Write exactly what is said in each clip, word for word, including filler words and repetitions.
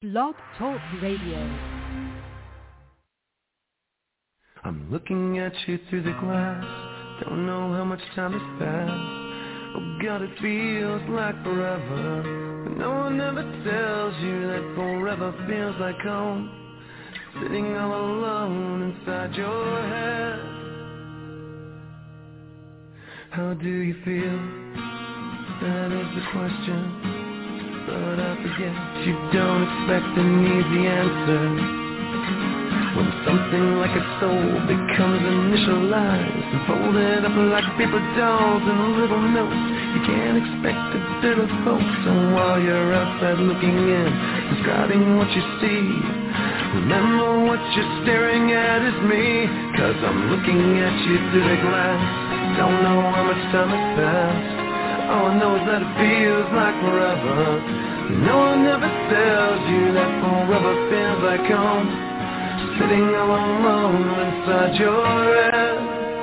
Blog Talk Radio. I'm looking at you through the glass. Don't know how much time has passed. Oh God, it feels like forever. But no one ever tells you that forever feels like home. Sitting all alone inside your head. How do you feel? That is the question. But I forget you don't expect an easy answer. When something like a soul becomes initialized and folded up like paper dolls and little notes, you can't expect a bit of hope. So while you're outside looking in, describing what you see, remember what you're staring at is me. Cause I'm looking at you through the glass. Don't know how much time has passed. All I know is that it feels like forever. No one ever tells you that forever feels like home. Sitting all alone inside your head.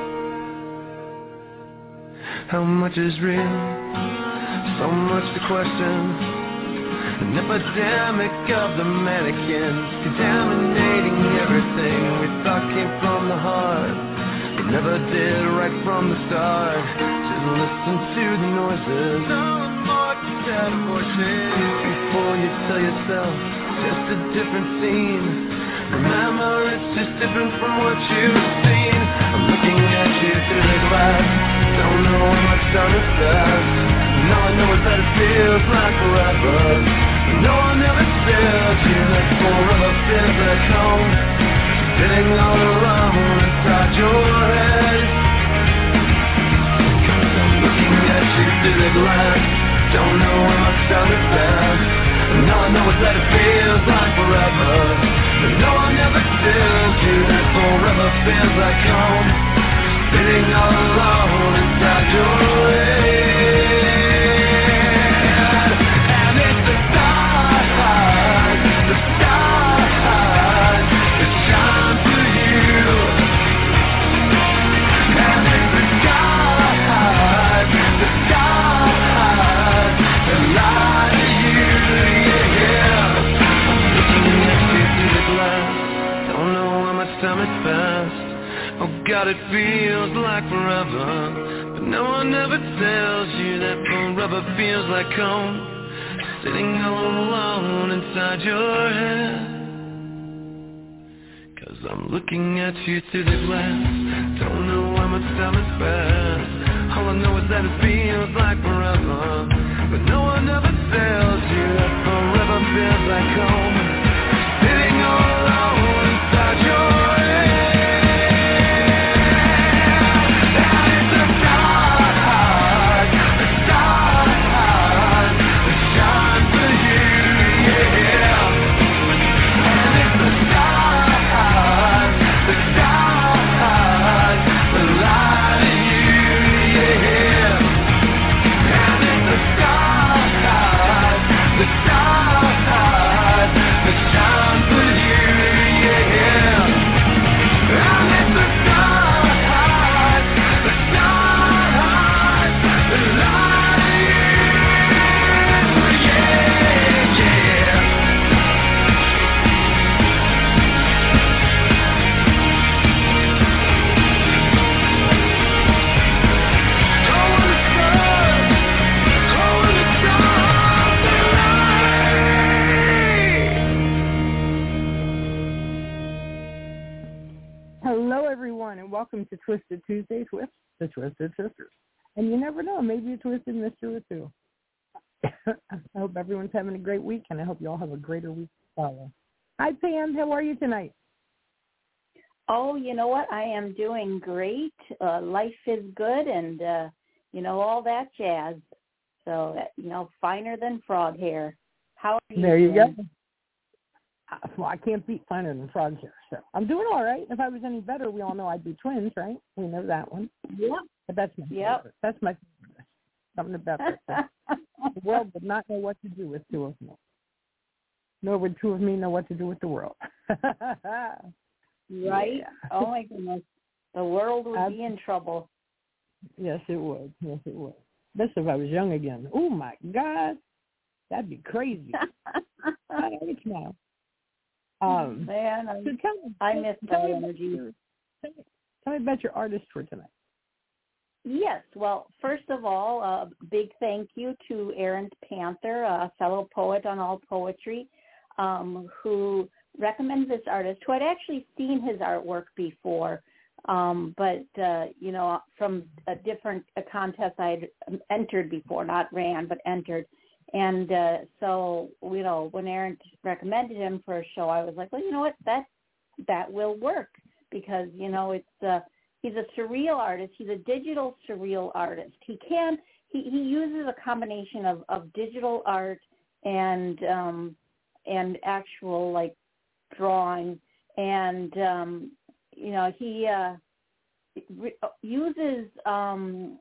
How much is real? So much to question. An epidemic of the mannequins, contaminating everything we thought came from the heart, but never did right from the start. Just listen to the noises. No more sad voices. Before you tell yourself, just a different scene. Remember, it's just different from what you've seen. I'm looking at you through the glass. Don't know how much time has passed. And all I know is that it feels like forever. No one ever tells you that forever feels like home. Sitting all alone inside your head. Cause I'm looking at you through the glass. Don't know how much time has passed. And all I know is that it feels like forever. But no one ever tells you that forever feels like home. Sitting all alone inside your head. And it's the stars, the stars that shine for you. And it's the stars, the stars that lie to you, yeah. I'm looking at you through the glass. Don't know how much time has passed. Oh God, it feels like forever. But no one ever tells you that forever feels like home. Sitting all alone inside your head. Cause I'm looking at you through the glass. Don't know how much time has passed. All I know is that it feels like forever. But no one ever tells you that forever feels like home. Sitting all alone inside your head. Welcome to Twisted Tuesdays with the Twisted Sisters. And you never know, maybe a Twisted Mister or two. I hope everyone's having a great week, and I hope you all have a greater week to follow. Hi, Pam. How are you tonight? Oh, you know what? I am doing great. Uh, life is good, and, uh, you know, all that jazz. So, you know, finer than frog hair. How are you There you doing? go. Well, I can't beat finer than frog hair, so I'm doing all right. If I was any better, we all know I'd be twins, right? We know that one. Yep. But that's my yep. favorite. That's my favorite. Something about that. The world would not know what to do with two of me. Nor would two of me know what to do with the world. Right? Yeah. Oh, my goodness. The world would I'd, be in trouble. Yes, it would. Yes, it would. This if I was young again. Oh, my God. That'd be crazy. I always smile. Um, Man, I, so tell me, I miss tell that me energy. Your, tell, me, tell me about your artist for tonight. Yes. Well, first of all, a big thank you to Errant Panther, a fellow poet on All Poetry, um, who recommended this artist, who I'd actually seen his artwork before, um, but, uh, you know, from a different a contest I'd entered before, not ran, but entered. And uh, so, you know, when Errant recommended him for a show, I was like, well, you know what, that that will work because, you know, it's uh, he's a surreal artist. He's a digital surreal artist. He can he, he uses a combination of, of digital art and um, and actual like drawing, and um, you know he uh, re- uses um,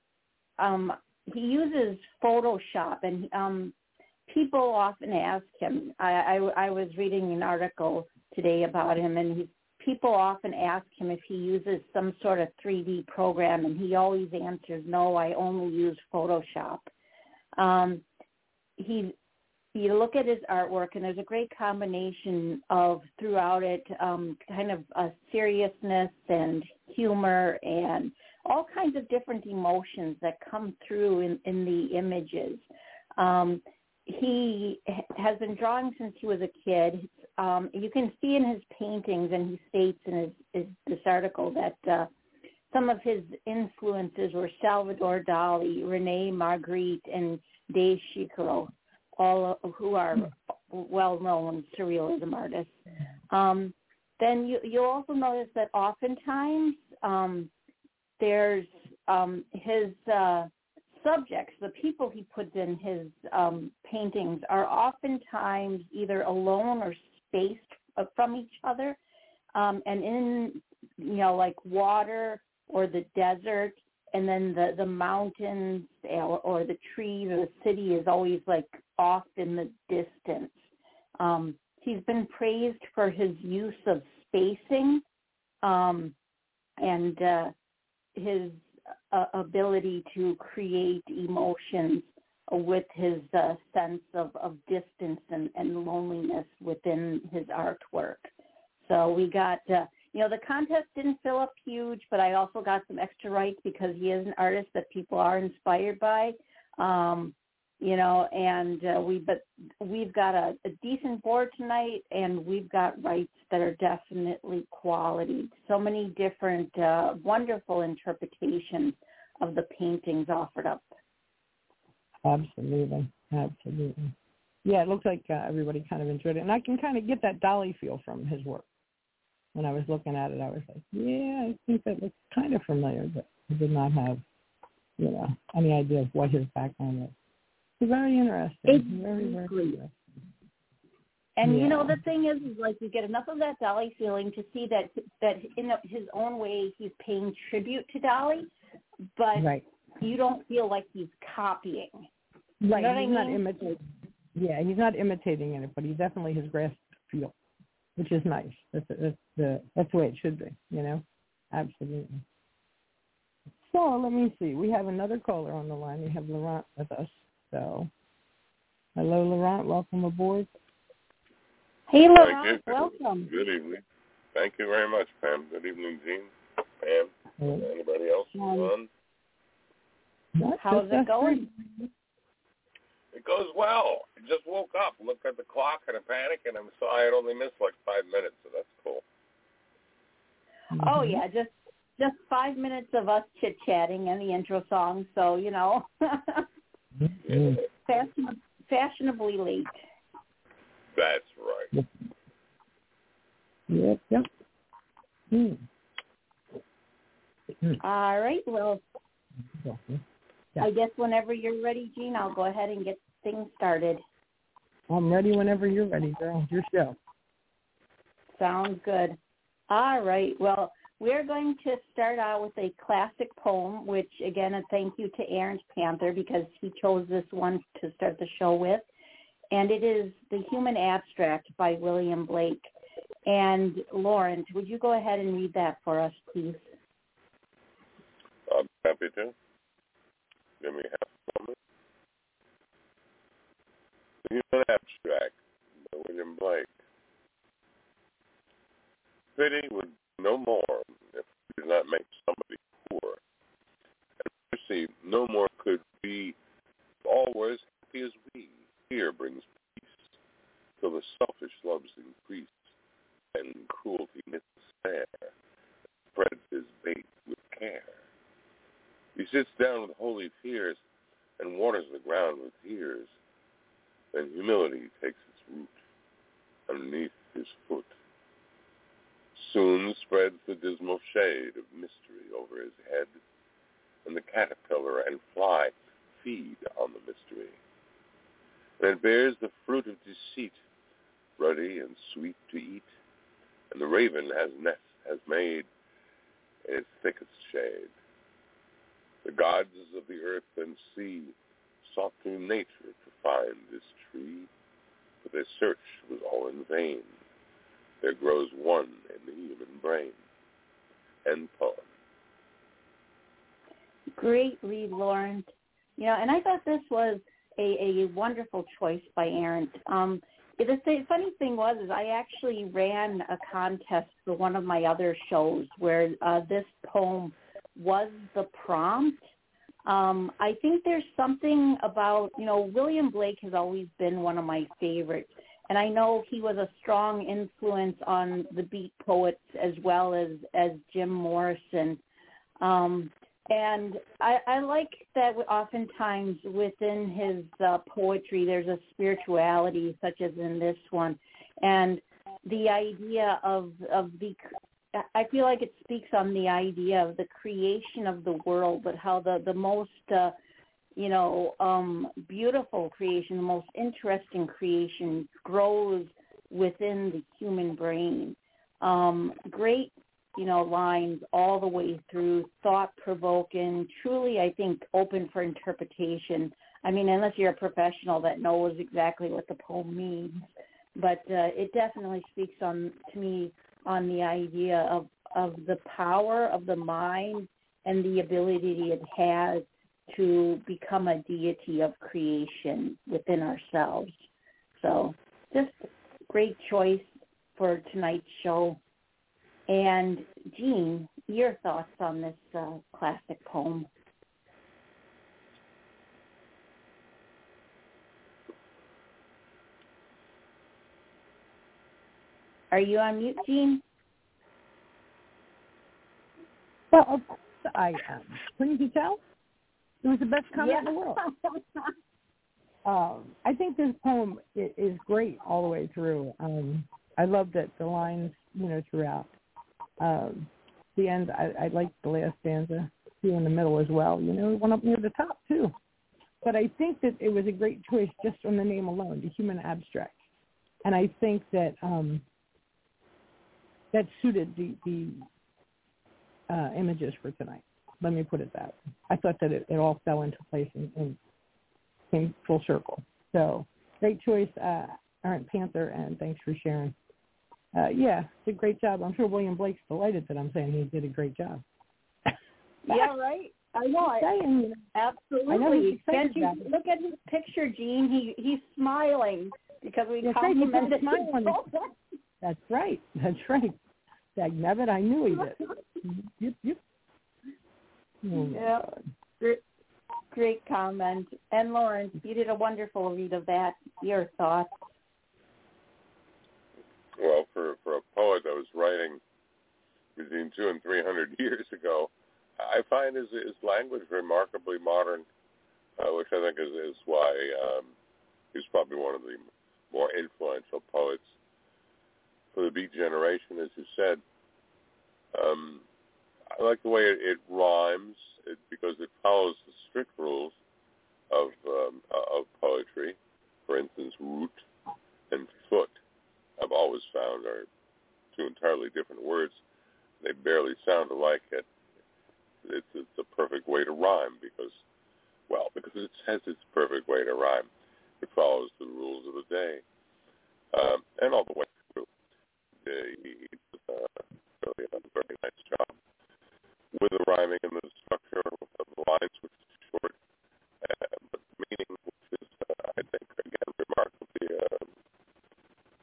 um, he uses Photoshop, and um, people often ask him. I, I, I was reading an article today about him, and he, people often ask him if he uses some sort of three D program, and he always answers, "No, I only use Photoshop." Um, he You look at his artwork, and there's a great combination of throughout it, um, kind of a seriousness and humor and all kinds of different emotions that come through in, in the images. Um, he has been drawing since he was a kid. Um, you can see in his paintings, and he states in his, his, this article that uh, some of his influences were Salvador Dali, Rene Magritte, and Dave Chico, all who are well-known surrealism artists. Um, then you, you'll also notice that oftentimes um, there's um, his uh, subjects, the people he puts in his um, paintings are oftentimes either alone or spaced from each other, um, and in, you know, like water or the desert, and then the, the mountains or, or the trees or the city is always like off in the distance. Um, he's been praised for his use of spacing um, and uh, his uh, ability to create emotions with his uh, sense of, of distance and, and loneliness within his artwork. So we got, uh, you know, the contest didn't fill up huge, but I also got some extra rights because he is an artist that people are inspired by. Um, you know, and uh, we, but we've got a, a decent board tonight, and we've got rights that are definitely quality. So many different, uh, wonderful interpretations of the paintings offered up. Absolutely, absolutely. Yeah, it looks like uh, everybody kind of enjoyed it, and I can kind of get that Dali feel from his work. When I was looking at it, I was like, yeah, I think that looks kind of familiar, but I did not have, you know, any idea of what his background was. It's very interesting. Exactly. Very, very interesting. And, yeah. you know, the thing is, is, like, you get enough of that Dali feeling to see that, that in his own way, he's paying tribute to Dali, but right. you don't feel like he's copying. Right, you know he's what I not mean? imitating. Yeah, he's not imitating it, but he definitely has grasped the feel, which is nice. That's, that's, the, that's the way it should be, you know? Absolutely. So let me see. We have another caller on the line. We have Laurent with us. So, hello, Laurent. Welcome aboard. Hey, Laurent. Welcome. Good evening. Thank you very much, Pam. Good evening, Jean, Pam, and anybody else on? How's it going? It goes well. I just woke up, looked at the clock in a panic, and I saw I had only missed like five minutes, so that's cool. Mm-hmm. Oh, yeah, just just five minutes of us chit-chatting and the intro song, so, you know, mm-hmm. Fashion, fashionably late. That's right. Yep, yep. Mm. All right, well, yeah. I guess whenever you're ready, Jean, I'll go ahead and get things started. I'm ready whenever you're ready, girl. Your show. Sounds good. All right, well, we're going to start out with a classic poem, which, again, a thank you to Errant Panther because he chose this one to start the show with. And it is The Human Abstract by William Blake. And, Laurent, would you go ahead and read that for us, please? I'm happy to. Give me half a moment. The Human Abstract William Blake. Pity would no more if we did not make somebody poor. And mercy no more could be always happy as we. Fear brings peace, till the selfish loves increase, and cruelty knits a snare, spreads his bait with care. He sits down with holy fears, and waters the ground with tears. Then humility takes its root underneath his foot. Soon spreads the dismal shade of mystery over his head, and the caterpillar and fly feed on the mystery. And it bears the fruit of deceit, ruddy and sweet to eat, and the raven has nest has made its thickest shade. The gods of the earth and sea sought through nature to find this tree, but their search was all in vain. There grows one in the human brain. End poem. Great read, Lawrence. You know, and I thought this was a, a wonderful choice by Aaron. Um, the th- funny thing was is I actually ran a contest for one of my other shows where uh, this poem was the prompt. Um, I think there's something about, you know, William Blake has always been one of my favorites. And I know he was a strong influence on the beat poets as well as, as Jim Morrison. Um, and I, I like that oftentimes within his uh, poetry there's a spirituality, such as in this one. And the idea of, of the, I feel like it speaks on the idea of the creation of the world, but how the, the most, uh, you know, um, beautiful creation, the most interesting creation grows within the human brain. Um, great, you know, lines all the way through, thought-provoking, truly, I think, open for interpretation. I mean, unless you're a professional that knows exactly what the poem means. But uh, it definitely speaks on, to me, on the idea of, of the power of the mind and the ability it has to become a deity of creation within ourselves. So just great choice for tonight's show. And Jean, your thoughts on this uh, classic poem? Are you on mute, Jean? Well, of course I am. Couldn't you tell? It was the best comment yeah. in the world. um, I think this poem is, is great all the way through. Um, I love that the lines, you know, throughout. Um, the end, I, I like the last stanza, two in the middle as well. You know, one up near the top too. But I think that it was a great choice just from the name alone, the human abstract. And I think that um, that suited the, the uh, images for tonight. Let me put it that way. I thought that it, it all fell into place and, and came full circle. So great choice, uh, Aaron Panther, and thanks for sharing. Uh, yeah, did a great job. I'm sure William Blake's delighted that I'm saying he did a great job. Yeah, right. I know. I, saying, you know, absolutely. I know he's Can't you about it. look at his picture, Gene? He he's smiling because we That's right. He put a complimented smile on his. That's right. That's right. Dagnabbit, I knew he did. Yep, yep. Oh, yeah. Great, great comment. And Lawrence, you did a wonderful read of that. Your thoughts? Well, for, for a poet that was writing between two and three hundred years ago, I find his, his language remarkably modern, uh, which I think is, is why um, he's probably one of the more influential poets for the Beat generation, as you said. Um, I like the way it, it rhymes it, because it follows the strict rules of um, of poetry. For instance, root and foot, I've always found, are two entirely different words. They barely sound alike. It, it's, it's a perfect way to rhyme because, well, because it says it's a perfect way to rhyme. It follows the rules of the day. Um, and all the way through. Uh, he did uh, really a very nice job with the rhyming and the structure of the lines, which is short, uh, but meaning, which is, uh, I think, again, remarkably uh,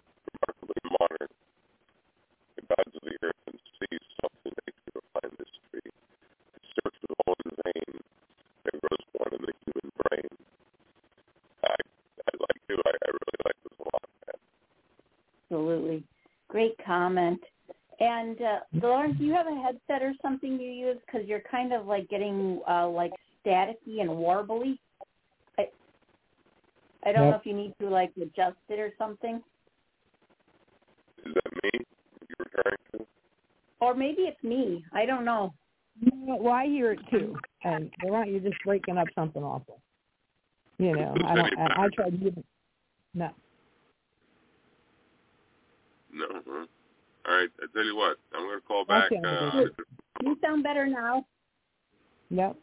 absolutely. Great comment. And uh, Lauren, do you have a headset or something you use? Because you're kind of like getting uh, like staticky and warbly. I, I don't yep. know if you need to like adjust it or something. Is that me you're referring to? Or maybe it's me. I don't know. Well, I hear it too. And Laurent, you're just breaking up something awful. You know, I don't. I, I tried to. No. No. Huh? All right. I tell you what. I'm going to call back. Uh, you sound better now. Yep.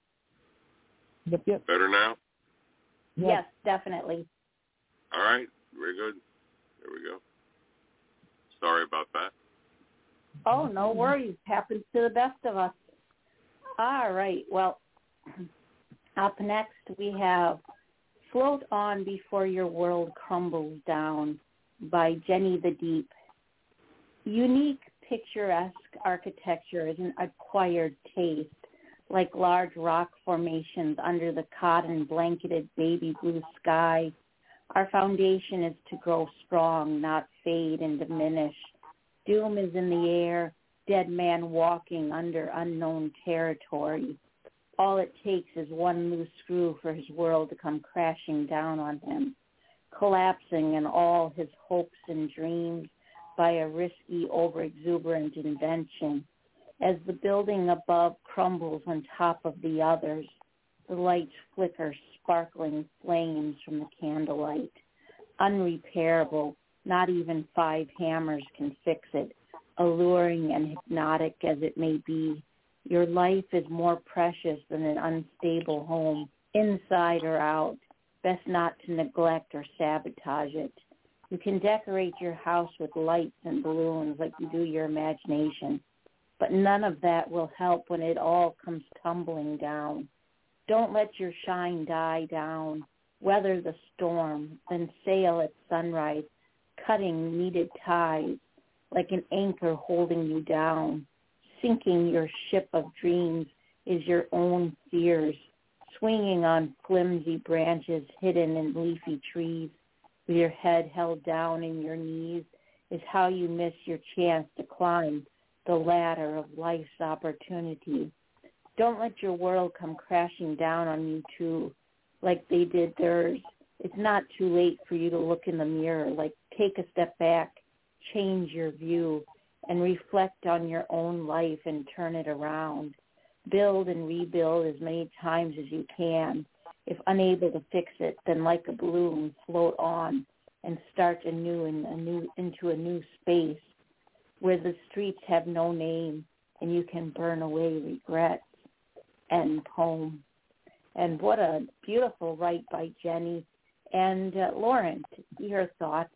Yep. Yep. Better now? Yep. Yes, definitely. All right. Very good. There we go. Sorry about that. Oh, no worries. Happens to the best of us. All right. Well, up next we have Float On Before Your World Crumbles Down by Jenny the Deep. Unique, picturesque architecture is an acquired taste, like large rock formations under the cotton-blanketed baby blue sky. Our foundation is to grow strong, not fade and diminish. Doom is in the air, dead man walking under unknown territory. All it takes is one loose screw for his world to come crashing down on him, collapsing in all his hopes and dreams by a risky, over-exuberant invention. As the building above crumbles on top of the others, the lights flicker sparkling flames from the candlelight. Unrepairable, not even five hammers can fix it. Alluring and hypnotic as it may be, your life is more precious than an unstable home, inside or out. Best not to neglect or sabotage it. You can decorate your house with lights and balloons like you do your imagination, but none of that will help when it all comes tumbling down. Don't let your shine die down. Weather the storm, then sail at sunrise, cutting needed ties like an anchor holding you down. Sinking your ship of dreams is your own fears, swinging on flimsy branches hidden in leafy trees, with your head held down in your knees, is how you miss your chance to climb the ladder of life's opportunity. Don't let your world come crashing down on you too, like they did theirs. It's not too late for you to look in the mirror, like take a step back, change your view, and reflect on your own life and turn it around. Build and rebuild as many times as you can. If unable to fix it, then like a balloon, float on and start anew in a new into a new space where the streets have no name and you can burn away regrets. End poem. And what a beautiful write by Jenny. And uh, Lauren, your thoughts?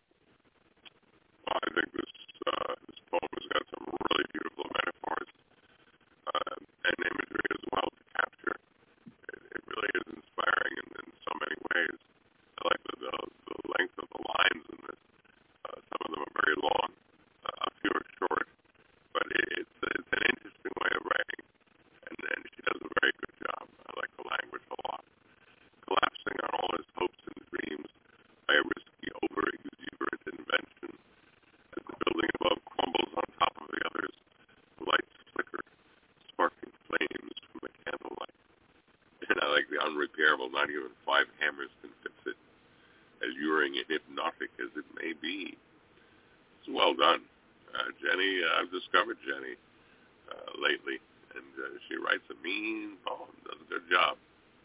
Well, I think this uh, this poem has got some really beautiful metaphors uh, and imagery as well to capture. It, it really is inspiring in, in so many ways. I like the, the, the length of the lines in this. Uh, some of them are very long, uh, a few are short, but it, it's, it's an interesting way of writing, and, and she does a very good job. I like the language a lot. Collapsing on all his hopes and dreams by a risky, over-exuberant invention. As the building above crumbles on top of the others, the lights flicker, sparking flames from the candlelight. And I like the unrepairable, not even five hammers can fix it, alluring and hypnotic as it may be. It's well done. Uh, Jenny, uh, I've discovered Jenny uh, lately, and uh, she writes a mean poem, does a good job.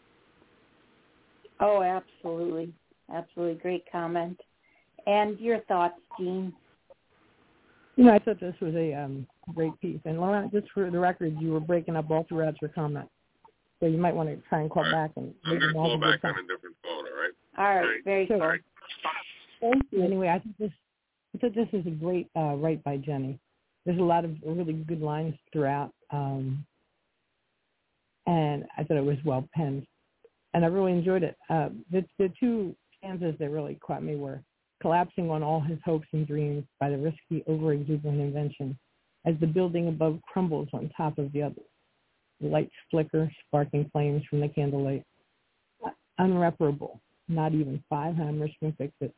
Oh, absolutely. Absolutely. Great comment. And your thoughts, Jean? You know, I thought this was a um, great piece. And Laurent, just for the record, you were breaking up all throughout your comment. So you might want to try and call right. back. and I'm going to call back on a different phone, all right? All right. right. Very sure. cool. Right. Thank you. Anyway, I think this I thought this is a great uh, write by Jenny. There's a lot of really good lines throughout. Um, and I thought it was well penned. And I really enjoyed it. Uh, the, the two stanzas that really caught me were collapsing on all his hopes and dreams by the risky, over-exuberant invention as the building above crumbles on top of the others. The lights flicker, sparking flames from the candlelight. Unreparable. Not even five hammers can fix it.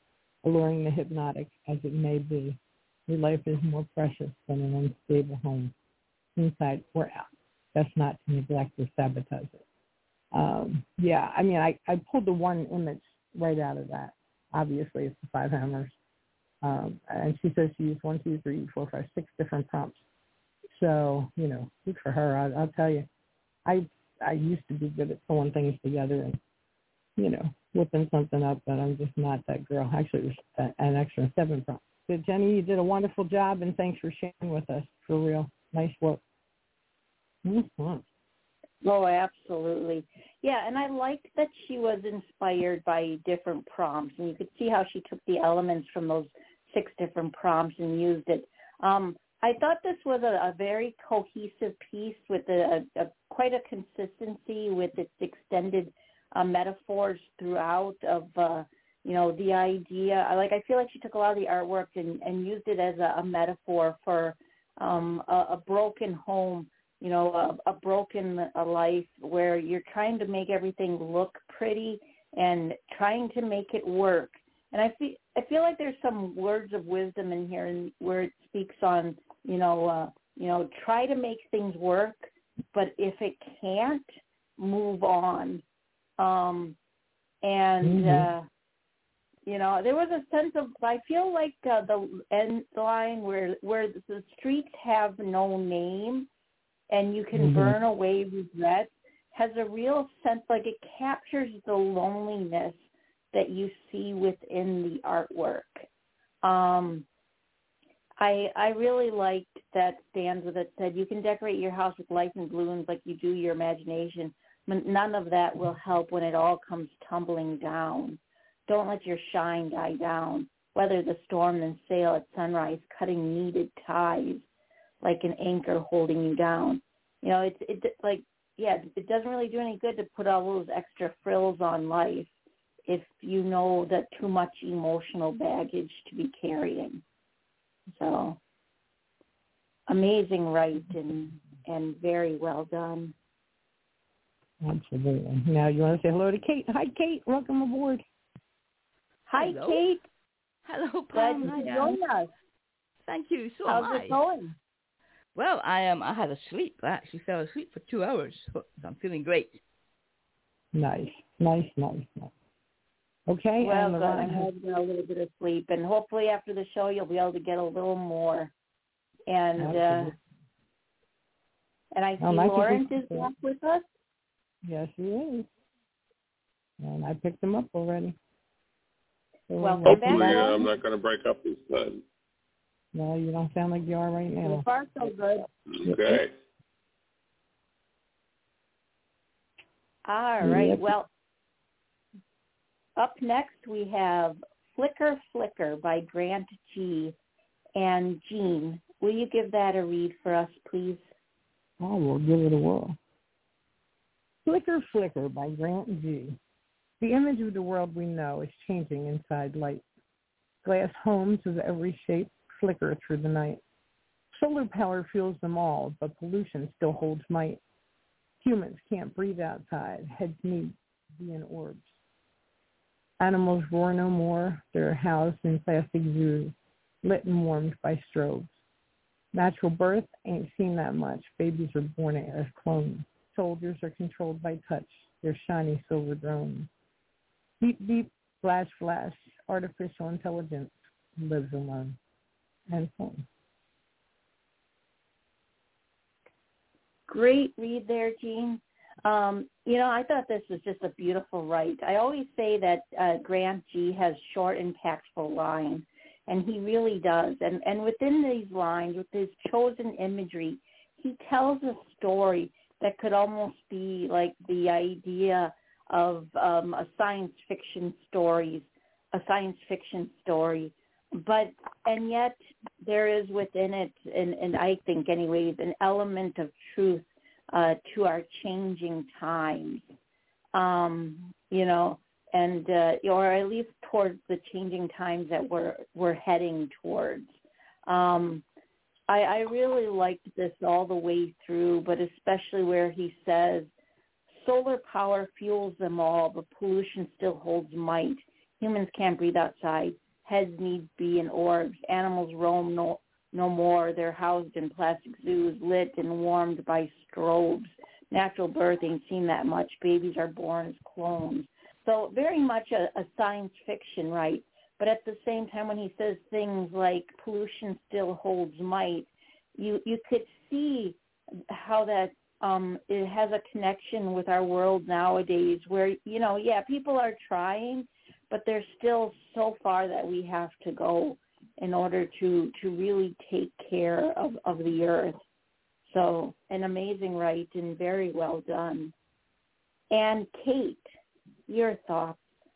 alluring and hypnotic as it may be, your life is more precious than an unstable home, inside or out. That's not to neglect or sabotage it. Um, yeah, I mean, I, I pulled the one image right out of that. Obviously, it's the five hammers. Um, and she says she used one, two, three, four, five, six different prompts. So, you know, good for her. I, I'll tell you, I I used to be good at pulling things together and, you know, whipping something up, but I'm just not that girl. Actually, it was an extra seven prompts. Good, Jenny, you did a wonderful job, and thanks for sharing with us. For real. Nice work. Mm-hmm. Oh, absolutely. Yeah, and I liked that she was inspired by different prompts, and you could see how she took the elements from those six different prompts and used it. Um, I thought this was a, a very cohesive piece with a, a, a quite a consistency with its extended uh, metaphors throughout of, uh, you know, the idea. I, like, I feel like she took a lot of the artwork and, and used it as a, a metaphor for um, a, a broken home, you know, a, a broken a life where you're trying to make everything look pretty and trying to make it work. And I feel I feel like there's some words of wisdom in here, and where it speaks on, you know, uh, you know, try to make things work, but if it can't, move on. Um, and mm-hmm. uh, you know, there was a sense of, I feel like uh, the end line where where the streets have no name, and you can mm-hmm. burn away regret, has a real sense, like it captures the loneliness that you see within the artwork. Um, I I really liked that stanza that said, you can decorate your house with lights and balloons like you do your imagination, but none of that will help when it all comes tumbling down. Don't let your shine die down. Weather the storm, then sail at sunrise, cutting needed ties like an anchor holding you down. You know, it's it like, yeah, it doesn't really do any good to put all those extra frills on life if you know that too much emotional baggage to be carrying. So, amazing right and and very well done. Absolutely. Now you want to say hello to Kate. Hi, Kate. Welcome aboard. Hi, hello. Kate. Hello, Glad Pam. you joined us. Thank you. So How's am I. it going? Well, I um I had a sleep. I actually fell asleep for two hours. So I'm feeling great. Nice, nice, nice, nice. Okay. Well, and good. I'm having a little bit of sleep, and hopefully after the show you'll be able to get a little more. And uh, and I see well, Lawrence is back with us. Yes, he is. And I picked him up already. So Welcome hopefully, back. uh, I'm not going to break up this time. No, you don't sound like you are right now. So far, so good. Okay. All right. Yep. Well, up next we have Flicker Flicker by Grant G. And Jean, will you give that a read for us, please? I will give it a whirl. Flicker Flicker by Grant G. The image of the world we know is changing inside light. Glass homes of every shape flicker through the night. Solar power fuels them all, but pollution still holds might. Humans can't breathe outside. Heads need to be in orbs. Animals roar no more. They're housed in plastic zoos, lit and warmed by strobes. Natural birth ain't seen that much. Babies are born as clones. Soldiers are controlled by touch. They're shiny silver drones. Beep, beep, flash, flash. Artificial intelligence lives alone. And home. Great read there, Jean. Um, you know, I thought this was just a beautiful write. I always say that uh, Grant G has short, impactful lines, and he really does. And, and within these lines, with his chosen imagery, he tells a story that could almost be like the idea of um, a science fiction story, a science fiction story. But, and yet there is within it, and, and I think anyways, an element of truth uh, to our changing times, um, you know, and, uh, or at least towards the changing times that we're, we're heading towards. Um, I, I really liked this all the way through, but especially where he says, solar power fuels them all, but pollution still holds might. Humans can't breathe outside. heads need to be in orbs. Animals roam no, no more. They're housed in plastic zoos, lit and warmed by strobes. Natural birth ain't seen that much. Babies are born as clones. So very much a, a science fiction, right? But at the same time, when he says things like pollution still holds might, you, you could see how that um, it has a connection with our world nowadays where, you know, yeah, people are trying, but there's still so far that we have to go in order to, to really take care of, of the earth. So an amazing write and very well done. And Kate, your thoughts?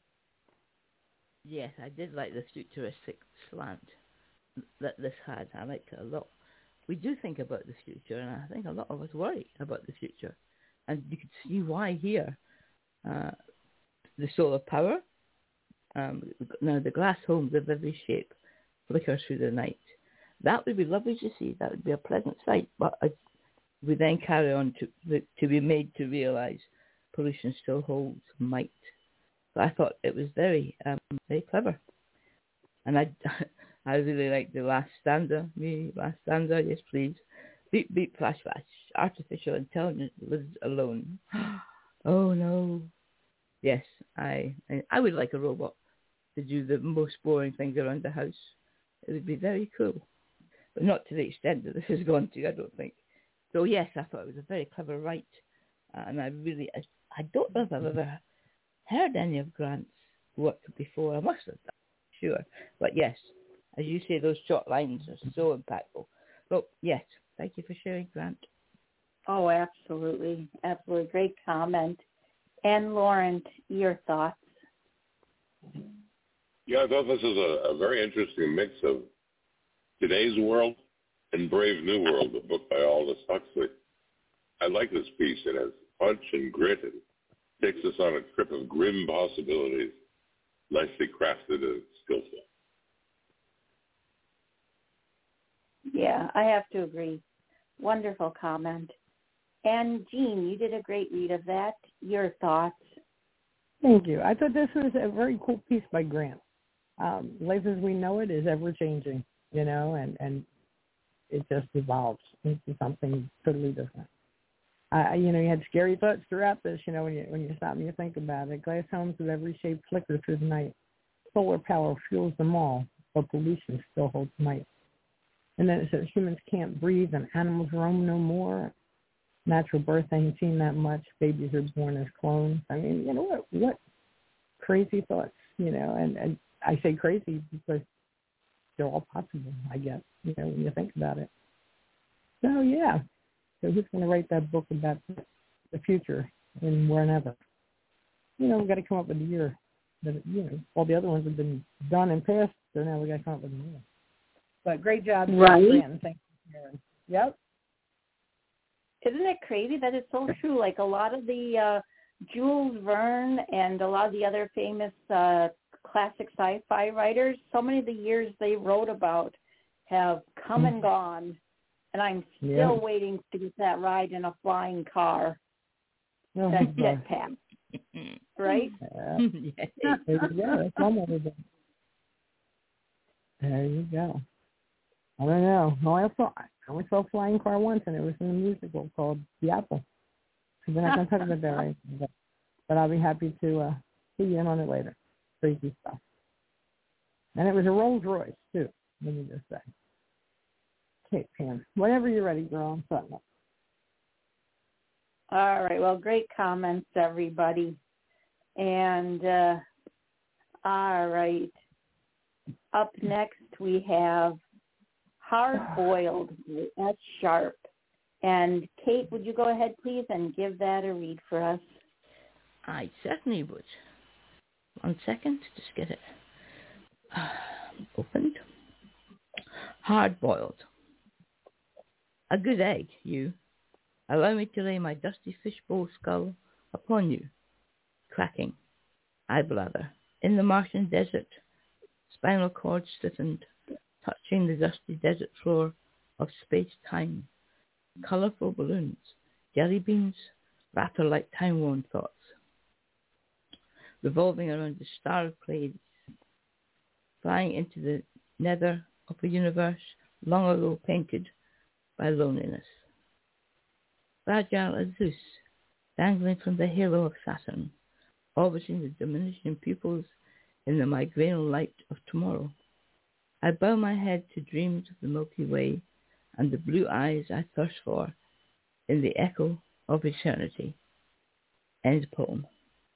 Yes, I did like the futuristic slant that this had. I liked it a lot. We do think about the future, and I think a lot of us worry about the future. And you can see why here. Uh, the solar power, um, now the glass homes of every shape flicker through the night. That would be lovely to see. That would be a pleasant sight. But I, we then carry on to to be made to realize pollution still holds might. So I thought it was very, um, very clever. And I, I really liked the last stanza. Me, last stanza, yes please. Beep, beep, flash, flash. Artificial intelligence lives alone. Oh no. Yes, I, I would like a robot to do the most boring things around the house. It would be very cool. But not to the extent that this has gone to, I don't think. So yes, I thought it was a very clever write. Uh, and I really, I, I don't know if I've ever heard any of Grant's work before. I must have done, sure. But yes, as you say, those short lines are so impactful. So yes, thank you for sharing, Grant. Oh, absolutely. Absolutely. Great comment. And Lauren, your thoughts? Yeah, I thought this is a, a very interesting mix of Today's World and Brave New World, the book by Aldous Huxley. I like this piece. It has punch and grit and takes us on a trip of grim possibilities, nicely crafted and skillful. Yeah, I have to agree. Wonderful comment. And Jean, you did a great read of that. Your thoughts? Thank you. I thought this was a very cool piece by Grant. Um, life as we know it is ever-changing, you know, and, and it just evolves into something totally different. Uh, you know, you had scary thoughts throughout this, you know, when you when you stop and you think about it. Glass homes of every shape flicker through the night. Solar power fuels them all, but pollution still holds might. And then it says humans can't breathe and animals roam no more. Natural birth ain't seen that much. Babies are born as clones. I mean, you know, what what crazy thoughts, you know, and, and I say crazy because they're all possible, I guess, you know, when you think about it. So, yeah. So who's going to write that book about the future and whenever? You know, we've got to come up with a year. That, you know, all the other ones have been done and passed, so now we've got to come up with a year. But great job, right? Grant. Thank you, Karen. Yep. Isn't it crazy that it's so true? Like a lot of the uh, Jules Verne and a lot of the other famous uh, classic sci-fi writers, so many of the years they wrote about have come mm-hmm. and gone. And I'm still yeah. waiting to get that ride in a flying car. Oh, that jetpack. Right? Yeah. There you go. That's one more thing. There you go. I don't know. No, I saw I only saw a flying car once, and it was in a musical called The Apple. So we're not going to talk about that right now, but, but I'll be happy to uh, see you in on it later. Crazy stuff. And it was a Rolls Royce, too, let me just say. Okay, Pam. Whenever you're ready, girl, I'm setting up. All right. Well, great comments, everybody. And, uh, all right. Up next, we have Hard Boiled by S. Sharp. And, Kate, would you go ahead, please, and give that a read for us? I certainly would. One second, just get it uh, opened. Hard Boiled. A good egg, you. Allow me to lay my dusty fishbowl skull upon you. Cracking. I blather. In the Martian desert, spinal cord stiffened, touching the dusty desert floor of space-time. Colorful balloons, jelly beans, rattle like time-worn thoughts. Revolving around the star of Pleiades. flying into the nether of a universe long ago painted by loneliness. Fragile as Zeus, dangling from the halo of Saturn, orbiting the diminishing pupils in the migrainal light of tomorrow. I bow my head to dreams of the Milky Way and the blue eyes I thirst for in the echo of eternity. End poem.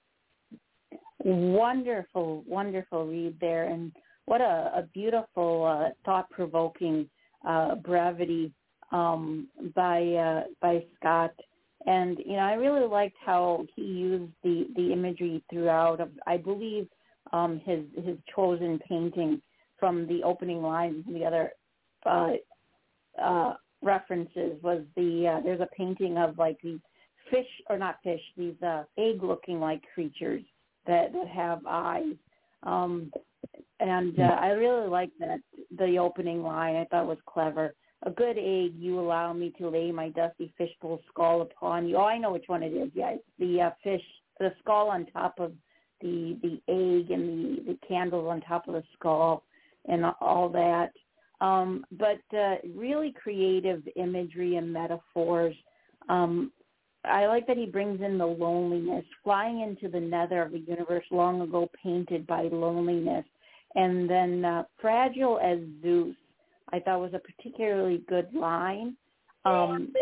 Wonderful, wonderful read there, and what a, a beautiful, uh, thought-provoking uh, brevity um, by uh, by Scott. And you know, I really liked how he used the, the imagery throughout of, I believe, um, his his chosen painting from the opening lines and the other uh, uh, references was the uh, there's a painting of like these fish or not fish, these uh, egg-looking like creatures that, that have eyes. Um, and uh, I really like that, the opening line. I thought it was clever. A good egg, you allow me to lay my dusty fishbowl skull upon you. Oh, I know which one it is. Yeah, it's the uh, fish, the skull on top of the the egg and the, the candles on top of the skull and all that. Um, but uh, really creative imagery and metaphors. Um, I like that he brings in the loneliness, flying into the nether of a universe long ago painted by loneliness. And then uh, fragile as Zeus, I thought was a particularly good line. Um,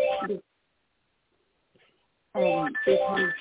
um, because,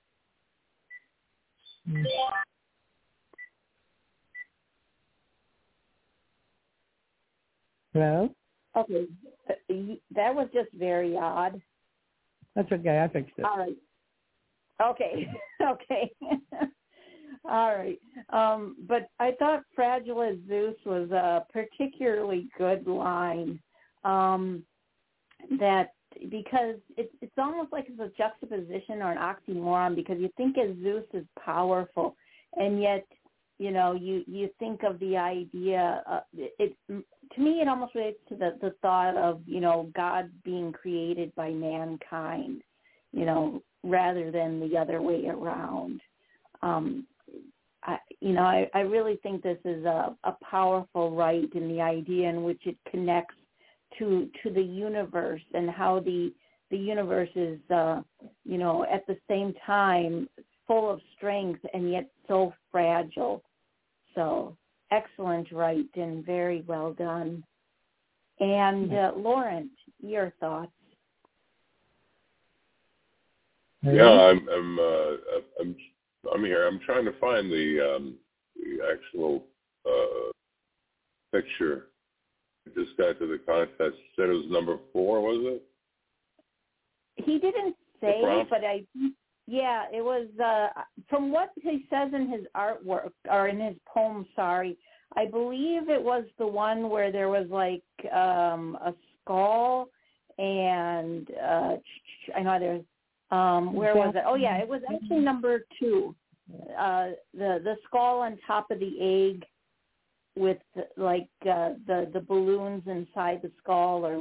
Hello? okay, that was just very odd. That's okay. I fixed it. All right. Okay. okay. All right. Um, but I thought Fragile as Zeus was a particularly good line um, that because it, it's almost like it's a juxtaposition or an oxymoron because you think as Zeus is powerful and yet, you know, you, you think of the idea, uh, it, it to me it almost relates to the, the thought of, you know, God being created by mankind, you know, rather than the other way around. Um, I, you know, I, I really think this is a, a powerful right in the idea in which it connects to to the universe and how the the universe is, uh, you know, at the same time full of strength and yet so fragile. So excellent right and very well done. And uh, Laurent, your thoughts? Yeah, I'm I'm uh, I'm I'm here. I'm trying to find the um, the actual uh, picture. I just got to the contest. Said it was number four, was it? He didn't say, but I, yeah, it was, uh, from what he says in his artwork, or in his poem, sorry, I believe it was the one where there was like um, a skull and, uh, I know there's, um, where was it? Oh, yeah, it was actually number two. Uh, the, the skull on top of the egg with like uh, the, the balloons inside the skull or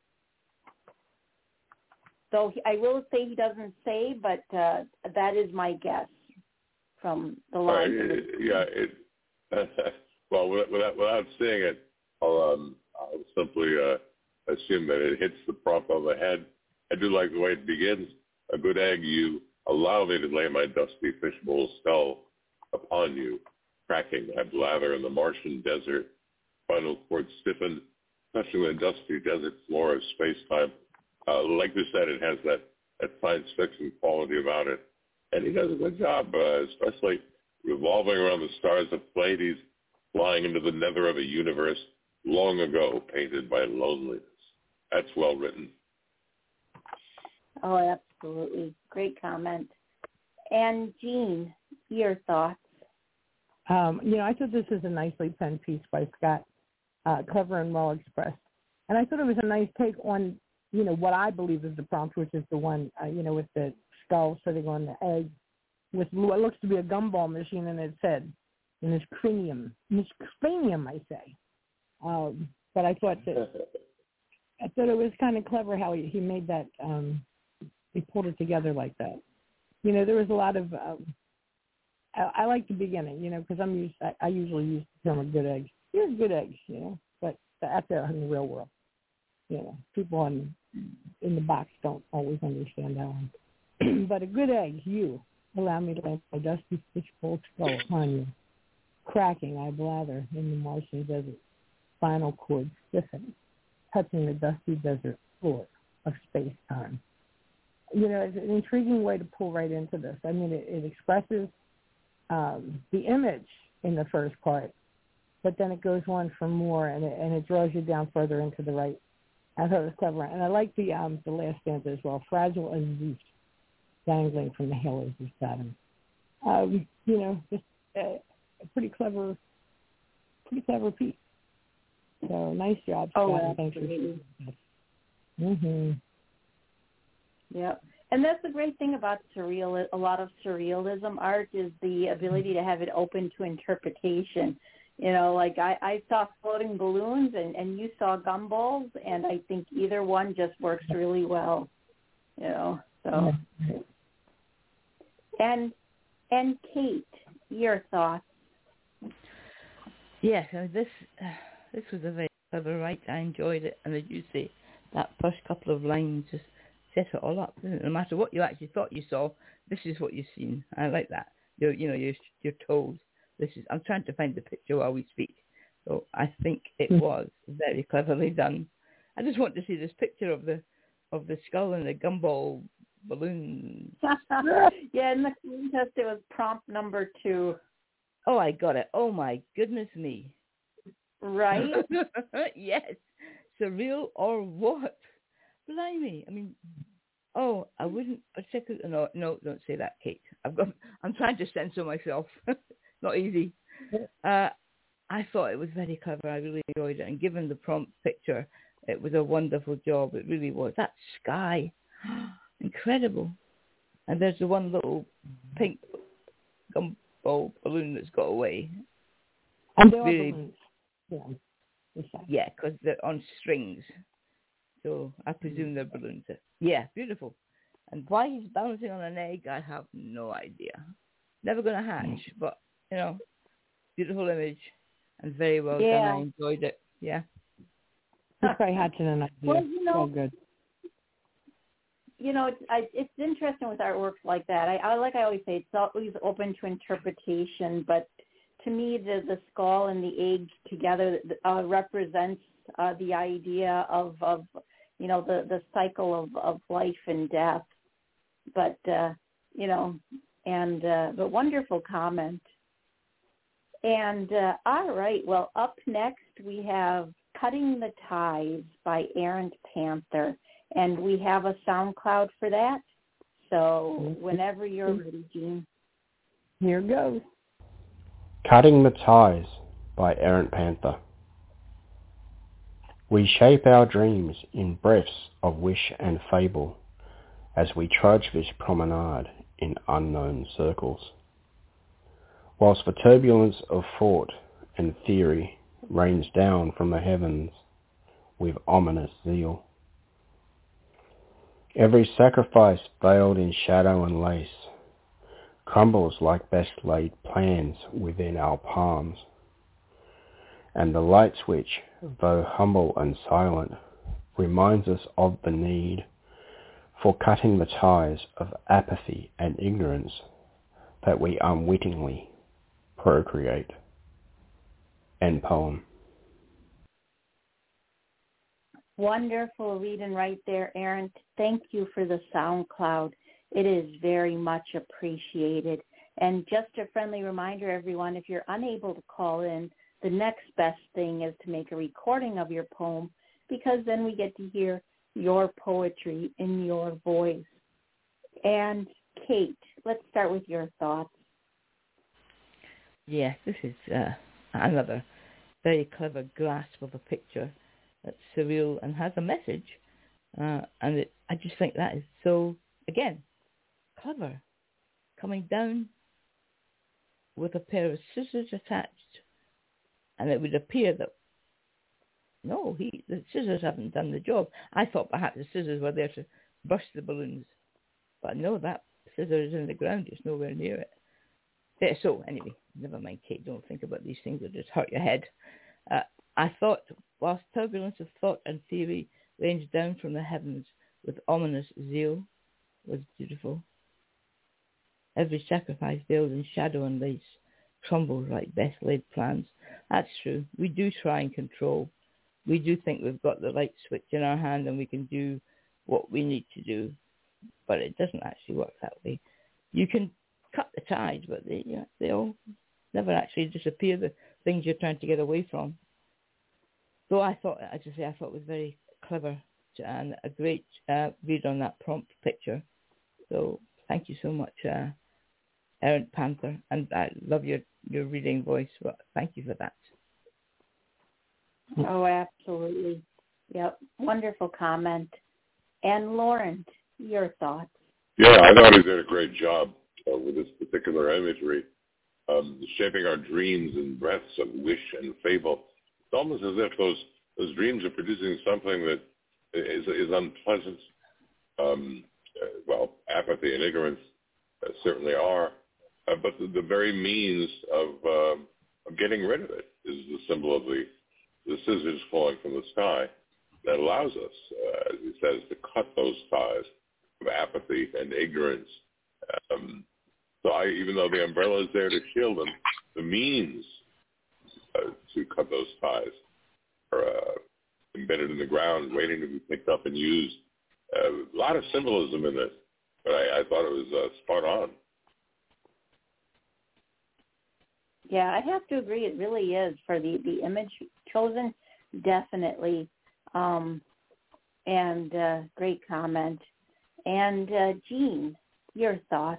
So he, I will say he doesn't say, but uh, that is my guess from the line. Uh, it, yeah, it, well, without, without seeing it, I'll, um, I'll simply uh, assume that it hits the prompt on the head. I do like the way it begins. A good egg, you allow me to lay my dusty fishbowl skull upon you, cracking. I blather in the Martian desert. Final chord stiffened, touching the dusty desert floor of space-time. Uh, like you said, it has that, that science fiction quality about it. And he does a good job, uh, especially revolving around the stars of Pleiades, flying into the nether of a universe long ago painted by loneliness. That's well written. Oh, absolutely. Great comment. And Jean, your thoughts? Um, you know, I thought this was a nicely penned piece by Scott, uh, clever and well expressed. And I thought it was a nice take on, you know, what I believe is the prompt, which is the one, uh, you know, with the skull sitting on the egg with what looks to be a gumball machine in its head, in his cranium. In his cranium, I say. Um, but I thought that, I thought it was kind of clever how he, he made that, um, he pulled it together like that. You know, there was a lot of, um, I, I like the beginning, you know, because I'm used, I, I usually use the term a good egg. here's good eggs, you know, but that's out in the real world. You know, people in, in the box don't always understand that one. But a good egg, you, allow me to lay my dusty fishbowl skull upon you. Cracking, I blather in the Martian desert. Spinal cord stiffen, touching the dusty desert floor of space-time. You know, it's an intriguing way to pull right into this. I mean, it, it expresses um, the image in the first part, but then it goes on for more, and it, and it draws you down further into the right. I thought it was clever. And I like the um, the last stanza as well, fragile as Zeus, dangling from the halos of Saturn. Um, you know, just uh, a pretty clever, pretty clever piece. So nice job, Scott. Oh, well, thanks for doing this. Mm-hmm. Yep. And that's the great thing about surreal. A lot of surrealism art is the ability to have it open to interpretation. You know, like I, I saw floating balloons and, and you saw gumballs, and I think either one just works really well. You know, so. And and Kate, your thoughts? Yes, yeah, so this uh, this was a very clever write. I enjoyed it, and as you say, that first couple of lines just set it all up. No matter what you actually thought you saw, this is what you've seen. I like that. You're, you know, you're you're told this is. I'm trying to find the picture while we speak. So I think it was very cleverly done. I just want to see this picture of the of the skull and the gumball balloon. Yeah, in the contest it was prompt number two. Oh, I got it. Oh my goodness me. Right? Yes. Surreal or what? Blimey. I mean, oh, I wouldn't particularly, no, no, don't say that, Kate. I've got, I'm trying to censor myself. Not easy. Uh, I thought it was very clever. I really enjoyed it. And given the prompt picture, it was a wonderful job. It really was. That sky, incredible. And there's the one little pink gumball balloon that's got away. And they're really, balloons. Yeah, yeah, because they're on strings. So I presume they're balloons. Yeah, beautiful. And why he's bouncing on an egg, I have no idea. Never going to hatch, but, you know, beautiful image and very well yeah. done. I enjoyed it. Yeah. He's probably hatching an idea. Well, you know, so good. You know, it's, I, it's interesting with artworks like that. I, I like I always say, it's always open to interpretation, but to me, the, the skull and the egg together uh, represents uh, the idea of, of, you know, the, the cycle of, of life and death. But, uh, you know, and uh, the wonderful comment. And uh, all right, well, up next we have Cutting the Ties by Errant Panther. And we have a SoundCloud for that. So whenever you're ready, Jean. Here goes. Cutting the Ties by Errant Panther. We shape our dreams in breaths of wish and fable as we trudge this promenade in unknown circles. Whilst the turbulence of thought and theory rains down from the heavens with ominous zeal. Every sacrifice veiled in shadow and lace crumbles like best laid plans within our palms, and the light switch, though humble and silent, reminds us of the need for cutting the ties of apathy and ignorance that we unwittingly procreate. End poem. Wonderful reading right there, Errant. Thank you for the SoundCloud. It is very much appreciated. And just a friendly reminder, everyone, if you're unable to call in, the next best thing is to make a recording of your poem, because then we get to hear your poetry in your voice. And Kate, let's start with your thoughts. Yeah, this is uh, another very clever grasp of a picture that's surreal and has a message. Uh, and it, I just think that is so, again, clever. Coming down with a pair of scissors attached. And it would appear that, no, he, the scissors haven't done the job. I thought perhaps the scissors were there to brush the balloons. But no, that scissor is in the ground. It's nowhere near it. Yeah, so anyway, never mind, Kate. Don't think about these things. They'll just hurt your head. Uh, I thought, whilst turbulence of thought and theory ranged down from the heavens with ominous zeal, was beautiful. Every sacrifice veiled in shadow and lace crumbles like best laid plans. That's true. We do try and control. We do think we've got the light switch in our hand and we can do what we need to do, but it doesn't actually work that way. You can cut the ties, but they, you know, they'll never actually disappear, the things you're trying to get away from. So I thought, as I say, I thought it was very clever and a great uh, read on that prompt picture. So thank you so much, uh, Errant Panther, and I love your, your reading voice. Well, thank you for that. Oh, absolutely. Yep, wonderful comment. And Lauren, your thoughts? Yeah, I thought he did a great job uh, with this particular imagery, um, shaping our dreams and breaths of wish and fable. It's almost as if those those dreams are producing something that is, is unpleasant. Um, uh, well, apathy and ignorance uh, certainly are, uh, but the, the very means of, uh, of getting rid of it is the symbol of the, the scissors falling from the sky that allows us, uh, as he says, to cut those ties of apathy and ignorance. Um, so I, even though the umbrella is there to shield them, the means uh, to cut those ties are uh, embedded in the ground, waiting to be picked up and used. Uh, a lot of symbolism in this, but I, I thought it was uh, spot on. Yeah, I have to agree. It really is for the, the image chosen, definitely. Um, and uh, great comment. And uh, Jean, your thoughts?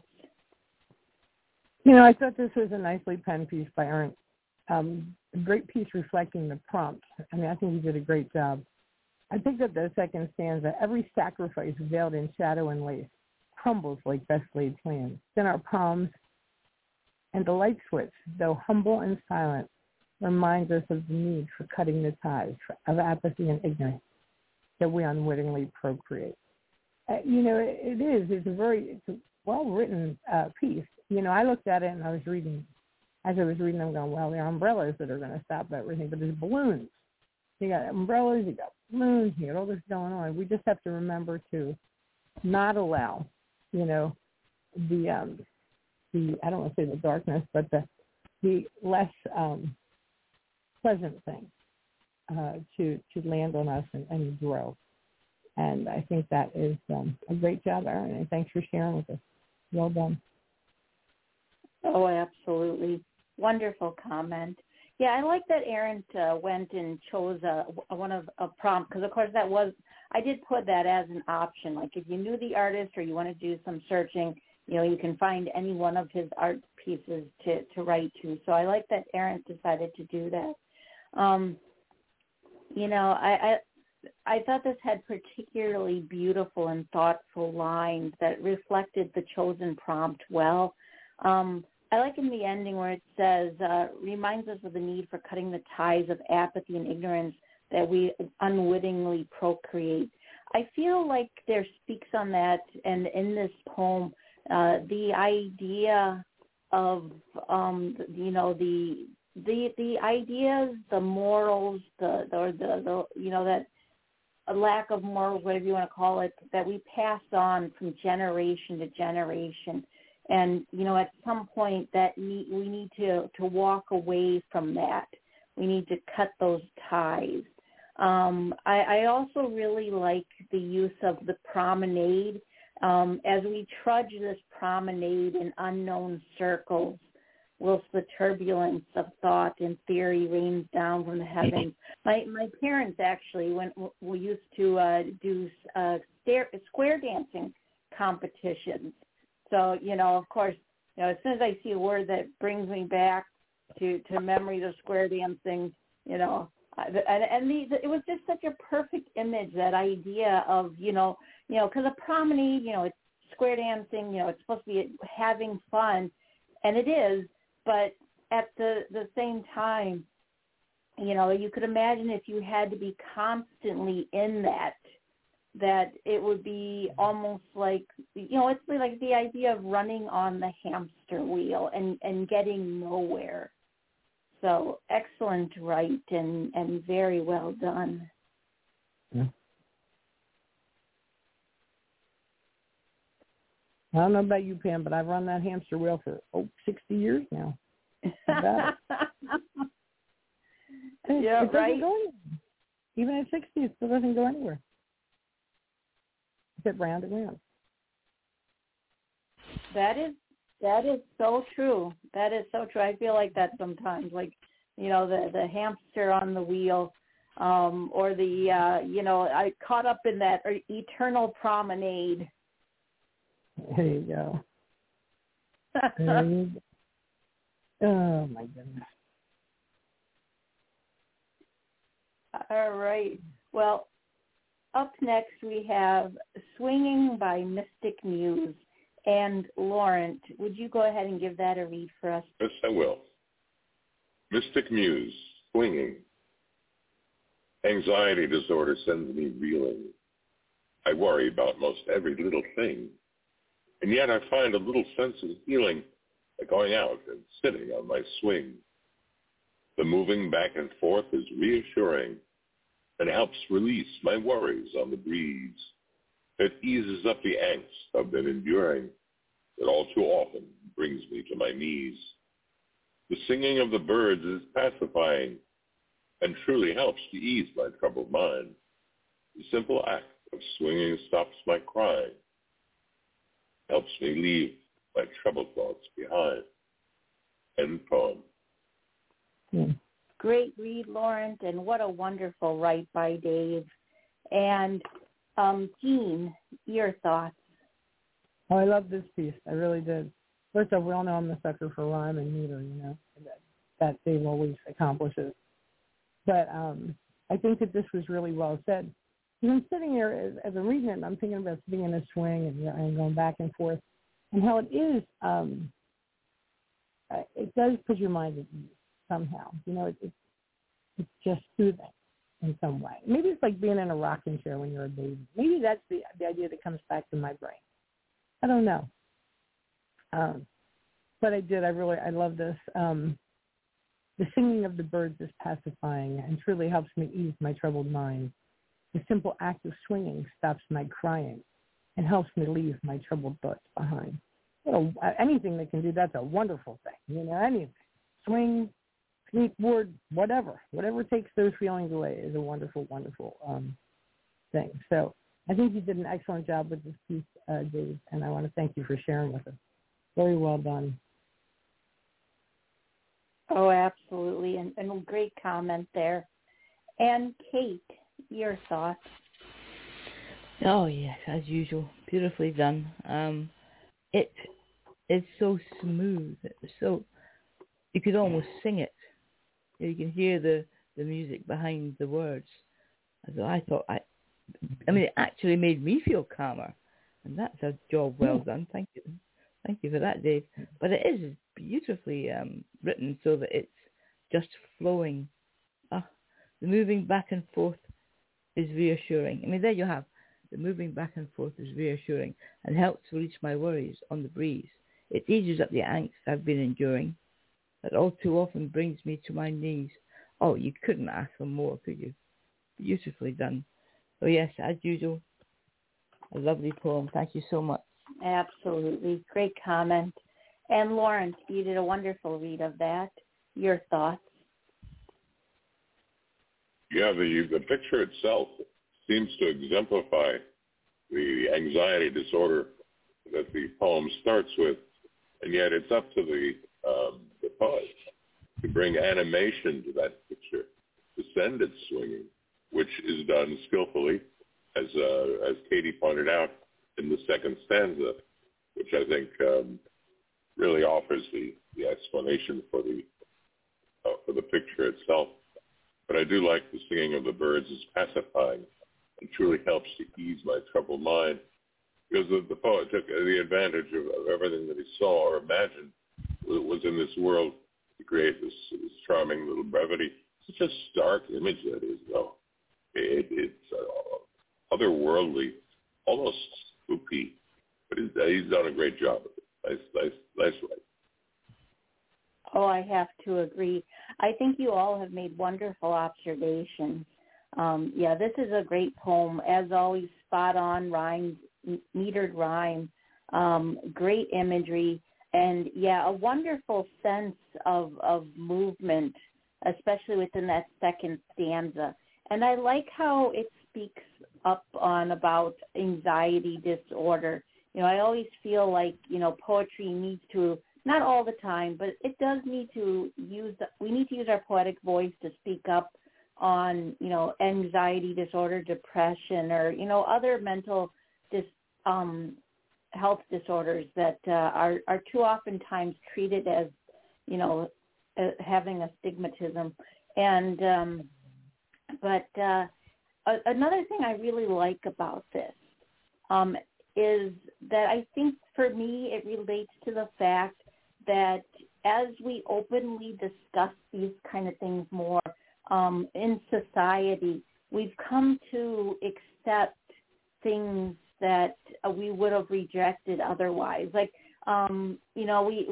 You know, I thought this was a nicely penned piece by Ernst. Um, a great piece reflecting the prompt. I mean, I think he did a great job. I think that the second stanza, every sacrifice veiled in shadow and lace crumbles like best laid plans. Then our palms and the light switch, though humble and silent, reminds us of the need for cutting the ties of apathy and ignorance that we unwittingly procreate. Uh, you know, it, it is. It's a very it's a well-written uh, piece. You know, I looked at it and I was reading, as I was reading, I'm going, well, there are umbrellas that are going to stop everything, but there's balloons. You got umbrellas, you got balloons, you got all this going on. We just have to remember to not allow, you know, the, um, the I don't want to say the darkness, but the, the less um, pleasant things uh, to, to land on us and, and grow. And I think that is um, a great job, Erin, and thanks for sharing with us. Well done. Oh, absolutely. Wonderful comment. Yeah, I like that Erin uh, went and chose a, one of a prompt, because, of course, that was, I did put that as an option. Like, if you knew the artist or you want to do some searching, you know, you can find any one of his art pieces to, to write to. So I like that Erin decided to do that. Um, you know, I, I I thought this had particularly beautiful and thoughtful lines that reflected the chosen prompt well. Um, I like in the ending where it says, uh, reminds us of the need for cutting the ties of apathy and ignorance that we unwittingly procreate. I feel like there speaks on that, and in this poem, uh, the idea of, um, you know, the the the ideas, the morals, the the, the, the you know, that a lack of morals, whatever you want to call it, that we pass on from generation to generation. And, you know, at some point that need, we need to, to walk away from that. We need to cut those ties. Um, I, I also really like the use of the promenade. Um, as we trudge this promenade in unknown circles, whilst the turbulence of thought and theory rains down from the heavens. My my parents actually, when we used to uh, do uh, stair, square dancing competitions. So, you know, of course, you know, as soon as I see a word that brings me back to, to memories of square dancing, you know, and, and these, it was just such a perfect image, that idea of, you know, you know, because a promenade, you know, it's square dancing, you know, it's supposed to be having fun, and it is, but at the, the same time, you know, you could imagine if you had to be constantly in that, that it would be almost like, you know, it's like the idea of running on the hamster wheel and, and getting nowhere. So excellent right and, and very well done. Yeah. I don't know about you, Pam, but I've run that hamster wheel for oh, sixty years now. Yeah, it right. Go Even at sixty, it still doesn't go anywhere. It's round and round. That is that is so true. That is so true. I feel like that sometimes, like, you know, the the hamster on the wheel, um, or the uh, you know, I caught up in that eternal promenade. There you go. There you go. Oh my goodness. All right. Well, up next we have Swinging by Mystic Muse. And Laurent, would you go ahead and give that a read for us? Yes, I will. Mystic Muse, Swinging. Anxiety disorder sends me reeling. I worry about most every little thing. And yet I find a little sense of healing by going out and sitting on my swing. The moving back and forth is reassuring and helps release my worries on the breeze. It eases up the angst I've been enduring that all too often brings me to my knees. The singing of the birds is pacifying and truly helps to ease my troubled mind. The simple act of swinging stops my crying, helps me leave my troubled thoughts behind. End poem. Hmm. Great read, Laurent, and what a wonderful write by Dave. And um, Jean, your thoughts? Oh, I love this piece. I really did. First off, we all know I'm a sucker for rhyme and meter, you know, that, that Dave always accomplishes. But um, I think that this was really well said. You know, I'm sitting here as, as I'm reading it, and I'm thinking about sitting in a swing and, and going back and forth, and how it is, um, it does put your mind at ease somehow. You know, it, it, it's just soothing in some way. Maybe it's like being in a rocking chair when you're a baby. Maybe that's the, the idea that comes back to my brain. I don't know. Um, but I did. I really, I love this. Um, the singing of the birds is pacifying and truly helps me ease my troubled mind. The simple act of swinging stops my crying and helps me leave my troubled thoughts behind. You know, anything that can do that's a wonderful thing. You know, anything. Swing, skateboard, whatever. Whatever takes those feelings away is a wonderful, wonderful um, thing. So I think you did an excellent job with this piece, uh, Dave, and I want to thank you for sharing with us. Very well done. Oh, absolutely, and, and a great comment there. And Kate, your thoughts? Oh, yes, as usual. Beautifully done. Um, it is so smooth. It's so, you could almost sing it. You can hear the, the music behind the words. So I thought, I, I mean, it actually made me feel calmer. And that's a job well done. Thank you. Thank you for that, Dave. But it is beautifully um, written so that it's just flowing. Ah, the moving back and forth is reassuring. I mean, there you have. The moving back and forth is reassuring and helps release my worries on the breeze. It eases up the angst I've been enduring that all too often brings me to my knees. Oh, you couldn't ask for more, could you? Beautifully done. So yes, as usual, a lovely poem. Thank you so much. Absolutely. Great comment. And Laurent, you did a wonderful read of that. Your thoughts? Yeah, the, the picture itself seems to exemplify the anxiety disorder that the poem starts with, and yet it's up to the, um, the poet to bring animation to that picture, to send it swinging, which is done skillfully, as uh, as Katie pointed out, in the second stanza, which I think um, really offers the, the explanation for the uh, for the picture itself. But I do like the singing of the birds as pacifying and truly helps to ease my troubled mind, because the, the poet took the advantage of, of everything that he saw or imagined was in this world to create this, this charming little brevity. It's such a stark image that is, though. It, it's uh, otherworldly, almost spooky, but he's, he's done a great job of it. Nice, nice, nice writing. Oh, I have to agree. I think you all have made wonderful observations. Um, yeah, this is a great poem. As always, spot on rhymes, metered rhyme, um, great imagery, and yeah, a wonderful sense of, of movement, especially within that second stanza. And I like how it speaks up on about anxiety disorder. You know, I always feel like, you know, poetry needs to, not all the time, but it does need to use, we need to use our poetic voice to speak up on, you know, anxiety disorder, depression, or, you know, other mental dis, um, health disorders that uh, are, are too often times treated as, you know, uh, having a stigmatism. And, um, but uh, a- another thing I really like about this um, is that I think for me it relates to the fact that as we openly discuss these kind of things more um, in society, we've come to accept things that uh, we would have rejected otherwise. Like, um, you know, we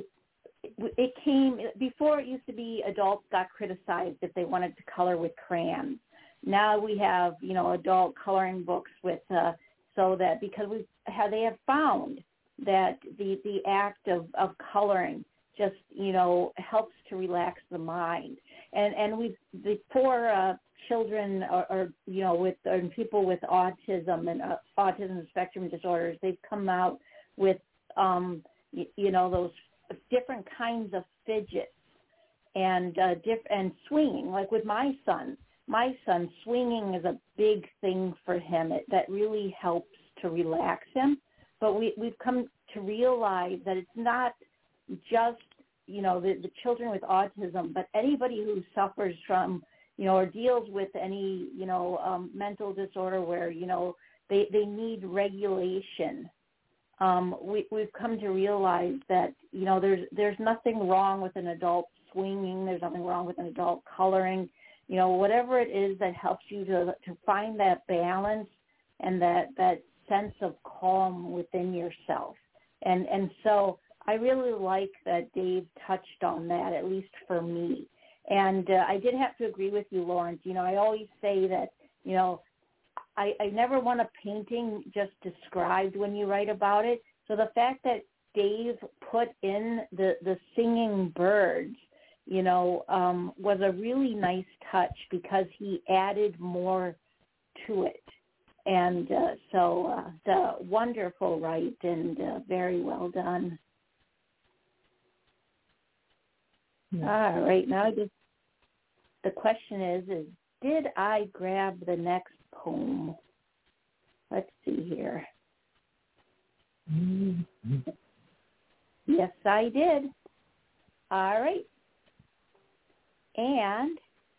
it came, before it used to be adults got criticized if they wanted to color with crayons. Now we have, you know, adult coloring books with, uh, so that because we have, they have found that the, the act of, of coloring just, you know, helps to relax the mind. And, and we, before uh, children or, or, you know, with or people with autism and uh, autism spectrum disorders, they've come out with, um, you, you know, those different kinds of fidgets and uh, diff- and swinging. Like with my son, my son, swinging is a big thing for him. It, that really helps to relax him. But we, we've come to realize that it's not just, you know, the, the children with autism, but anybody who suffers from, you know, or deals with any, you know, um, mental disorder where, you know, they, they need regulation. Um, we, we've come to realize that, you know, there's there's nothing wrong with an adult swinging. There's nothing wrong with an adult coloring. You know, whatever it is that helps you to to find that balance and that, that sense of calm within yourself. And and so I really like that Dave touched on that, at least for me. And uh, I did have to agree with you, Lawrence. You know, I always say that, you know, I, I never want a painting just described when you write about it. So the fact that Dave put in the, the singing birds, you know, um, was a really nice touch because he added more to it. And uh, so uh, the wonderful write and uh, very well done. Yeah. All right, now just, the question is, is, did I grab the next poem? Let's see here. Mm-hmm. Yes, I did. All right. And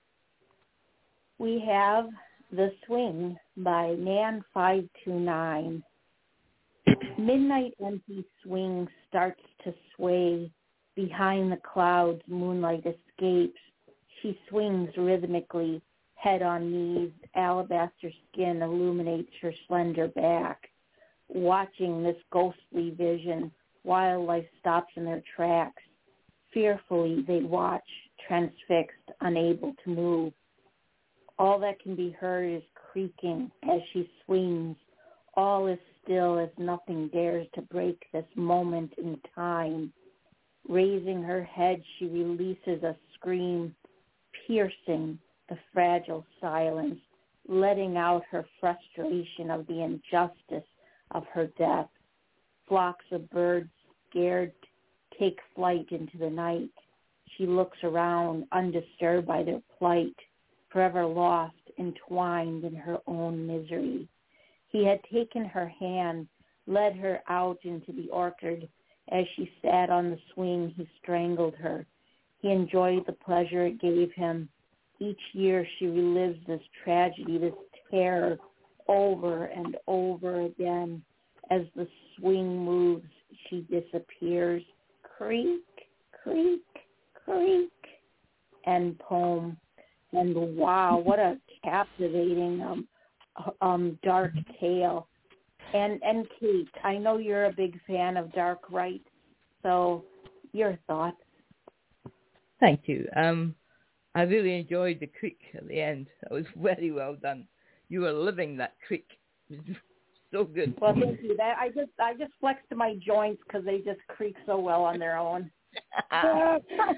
we have The Swing by Nan five two nine. Midnight empty swing starts to sway. Behind the clouds, moonlight escapes. She swings rhythmically, head on knees. Alabaster skin illuminates her slender back. Watching this ghostly vision, wildlife stops in their tracks. Fearfully, they watch, transfixed, unable to move. All that can be heard is creaking as she swings. All is still as nothing dares to break this moment in time. Raising her head, she releases a scream, piercing the fragile silence, letting out her frustration of the injustice of her death. Flocks of birds, scared, take flight into the night. She looks around, undisturbed by their plight, forever lost, entwined in her own misery. He had taken her hand, led her out into the orchard. As she sat on the swing, he strangled her. He enjoyed the pleasure it gave him. Each year she relives this tragedy, this terror, over and over again. As the swing moves, she disappears. Creak, creak, creak. End poem. And wow, what a captivating um, um, dark tale. And and Kate, I know you're a big fan of dark rites, so your thoughts. Thank you. Um, I really enjoyed the creak at the end. That was very well done. You were living that creak. It was so good. Well, thank you. That I just I just flexed my joints because they just creak so well on their own. oh,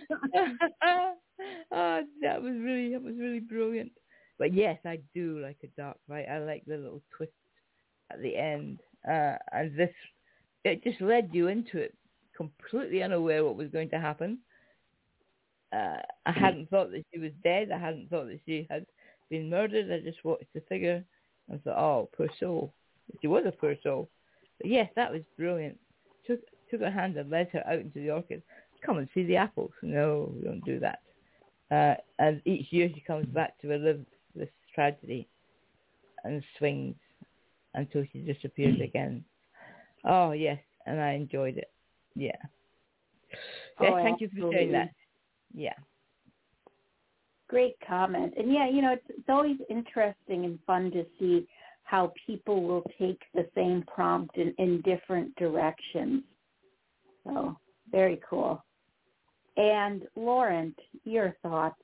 that was really that was really brilliant. But yes, I do like a dark fight. I like the little twist at the end, uh, and this it just led you into it, completely unaware what was going to happen. Uh, I hadn't thought that she was dead. I hadn't thought that she had been murdered. I just watched the figure and thought, oh, poor soul. She was a poor soul. But yes, that was brilliant. Took took her hand and led her out into the orchard. Come and see the apples. No, we don't do that. Uh, and each year she comes back to relive this tragedy and swings until she disappears again. Oh, yes, and I enjoyed it. Yeah. Yes, Oh, thank you for saying that. Yeah. Great comment. And yeah, you know, it's, it's always interesting and fun to see how people will take the same prompt in, in different directions. So, very cool. And Laurent, your thoughts?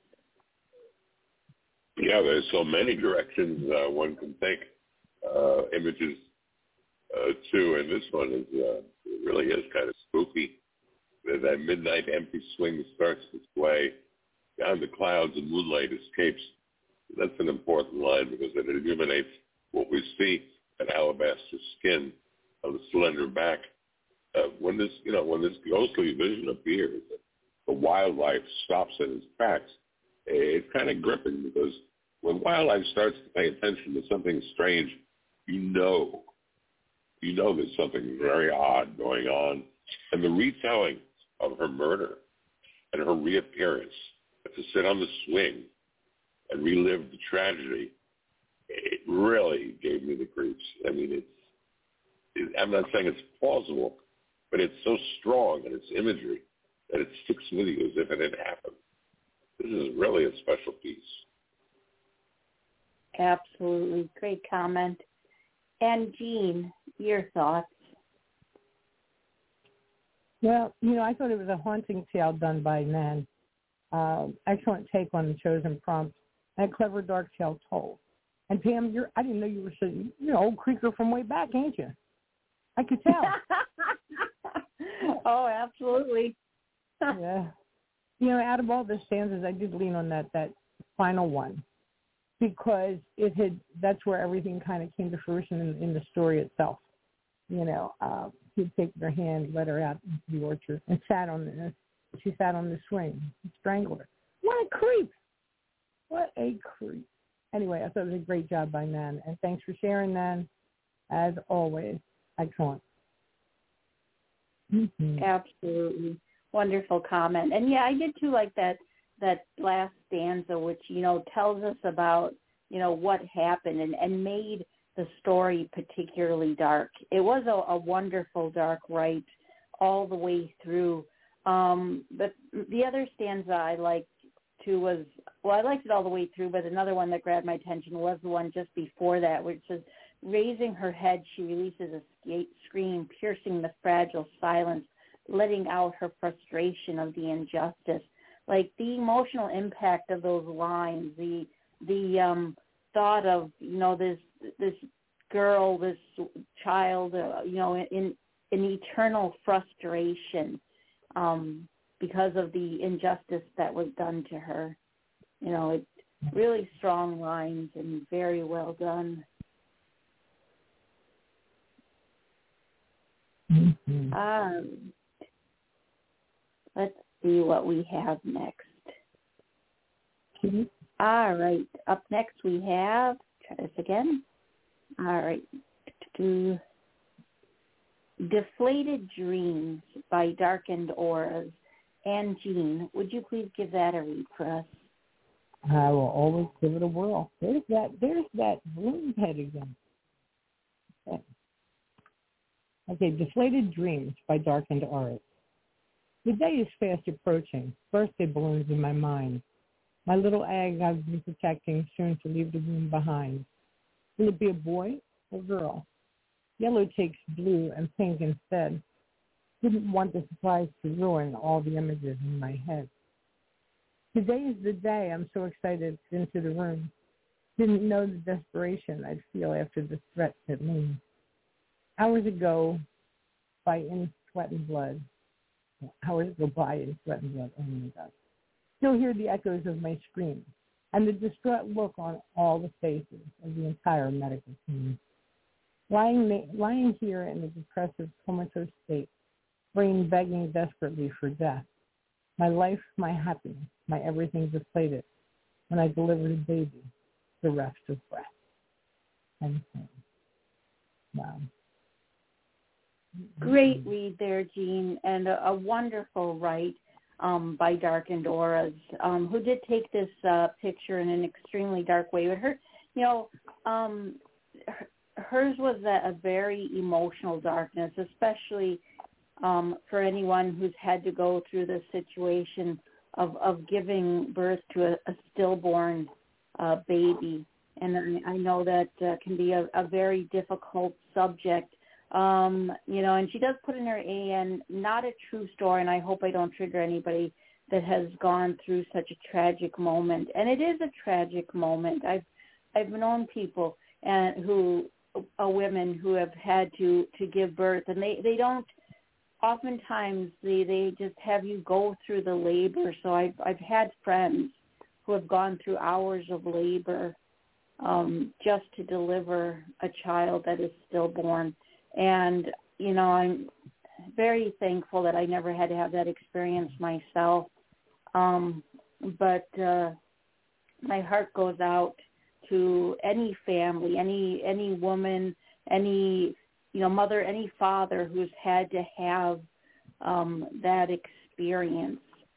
Yeah, there's so many directions uh, one can take uh, images uh, to, and this one is uh, it really is kind of spooky. That midnight empty swing starts to sway. Down the clouds and moonlight escapes. That's an important line because it illuminates what we see, an alabaster skin on the slender back. Uh, when this, you know, when this ghostly vision appears, the wildlife stops in its tracks. It's kind of gripping because when wildlife starts to pay attention to something strange, you know, you know there's something very odd going on. And the retelling of her murder and her reappearance to sit on the swing and relive the tragedy, it really gave me the creeps. I mean, it's, it, I'm not saying it's plausible, but it's so strong in its imagery that it sticks with you as if it had happened. This is really a special piece. Absolutely. Great comment. And Jean, your thoughts? Well, you know, I thought it was a haunting tale done by Nan. Uh, excellent take on the chosen prompt and a clever dark tale told. And Pam, you're, I didn't know you were such, you're an old creaker from way back, ain't you? I could tell. Oh, absolutely. Yeah. You know, out of all the stanzas, I did lean on that, that final one because it had, that's where everything kind of came to fruition in, in the story itself. You know, uh, he'd taken her hand, led her out into the orchard, and sat on the, she sat on the swing, strangled her. What a creep! What a creep. Anyway, I thought it was a great job by Nan, and thanks for sharing, Nan, as always. Excellent. Mm-hmm. Absolutely. Wonderful comment. And yeah, I did too like that that last stanza, which, you know, tells us about, you know, what happened and, and made the story particularly dark. It was a, a wonderful dark rite all the way through. Um, but the other stanza I liked too was, well, I liked it all the way through, but another one that grabbed my attention was the one just before that, which says, raising her head, she releases a scream, piercing the fragile silence, letting out her frustration of the injustice. Like the emotional impact of those lines, the the um, thought of, you know, this this girl, this child, uh, you know, in in eternal frustration um, because of the injustice that was done to her. You know, it's really strong lines and very well done. Mm-hmm. Um, let's see what we have next. Mm-hmm. All right. Up next we have, try this again. All right. Do Deflated Dreams by Darkened Auras. And Jean, would you please give that a read for us? I will always give it a whirl. There's that, there's that balloon head again. Okay. Okay, Deflated Dreams by Darkened Auras. The day is fast approaching. Birthday balloons in my mind. My little egg I've been protecting, soon to leave the room behind. Will it be a boy or girl? Yellow takes blue and pink instead. Didn't want the surprise to ruin all the images in my head. Today is the day. I'm so excited into the room. Didn't know the desperation I'd feel after the threat hit me. Hours ago, fighting, sweat and blood. Hours go by in sweat and blood. Oh my God. Still hear the echoes of my screams and the distraught look on all the faces of the entire medical team. Lying, lying here in a depressive, comatose state, brain begging desperately for death. My life, my happiness, my everything deflated when I delivered a baby, bereft of breath. And wow. Great read there, Jean, and a, a wonderful write um, by Darkened Auras, um, who did take this uh, picture in an extremely dark way. But her, you know, um, her, hers was a, a very emotional darkness, especially um, for anyone who's had to go through the situation of, of giving birth to a, a stillborn uh, baby. And I know that uh, can be a, a very difficult subject. Um, you know, and she does put in her A N, not a true story, and I hope I don't trigger anybody that has gone through such a tragic moment. And it is a tragic moment. I've I've known people and who are women who have had to, to give birth, and they, they don't, oftentimes they, they just have you go through the labor. So I've, I've had friends who have gone through hours of labor um, just to deliver a child that is stillborn. And, you know, I'm very thankful that I never had to have that experience myself. Um, but uh, my heart goes out to any family, any any woman, any, you know, mother, any father who's had to have um, that experience.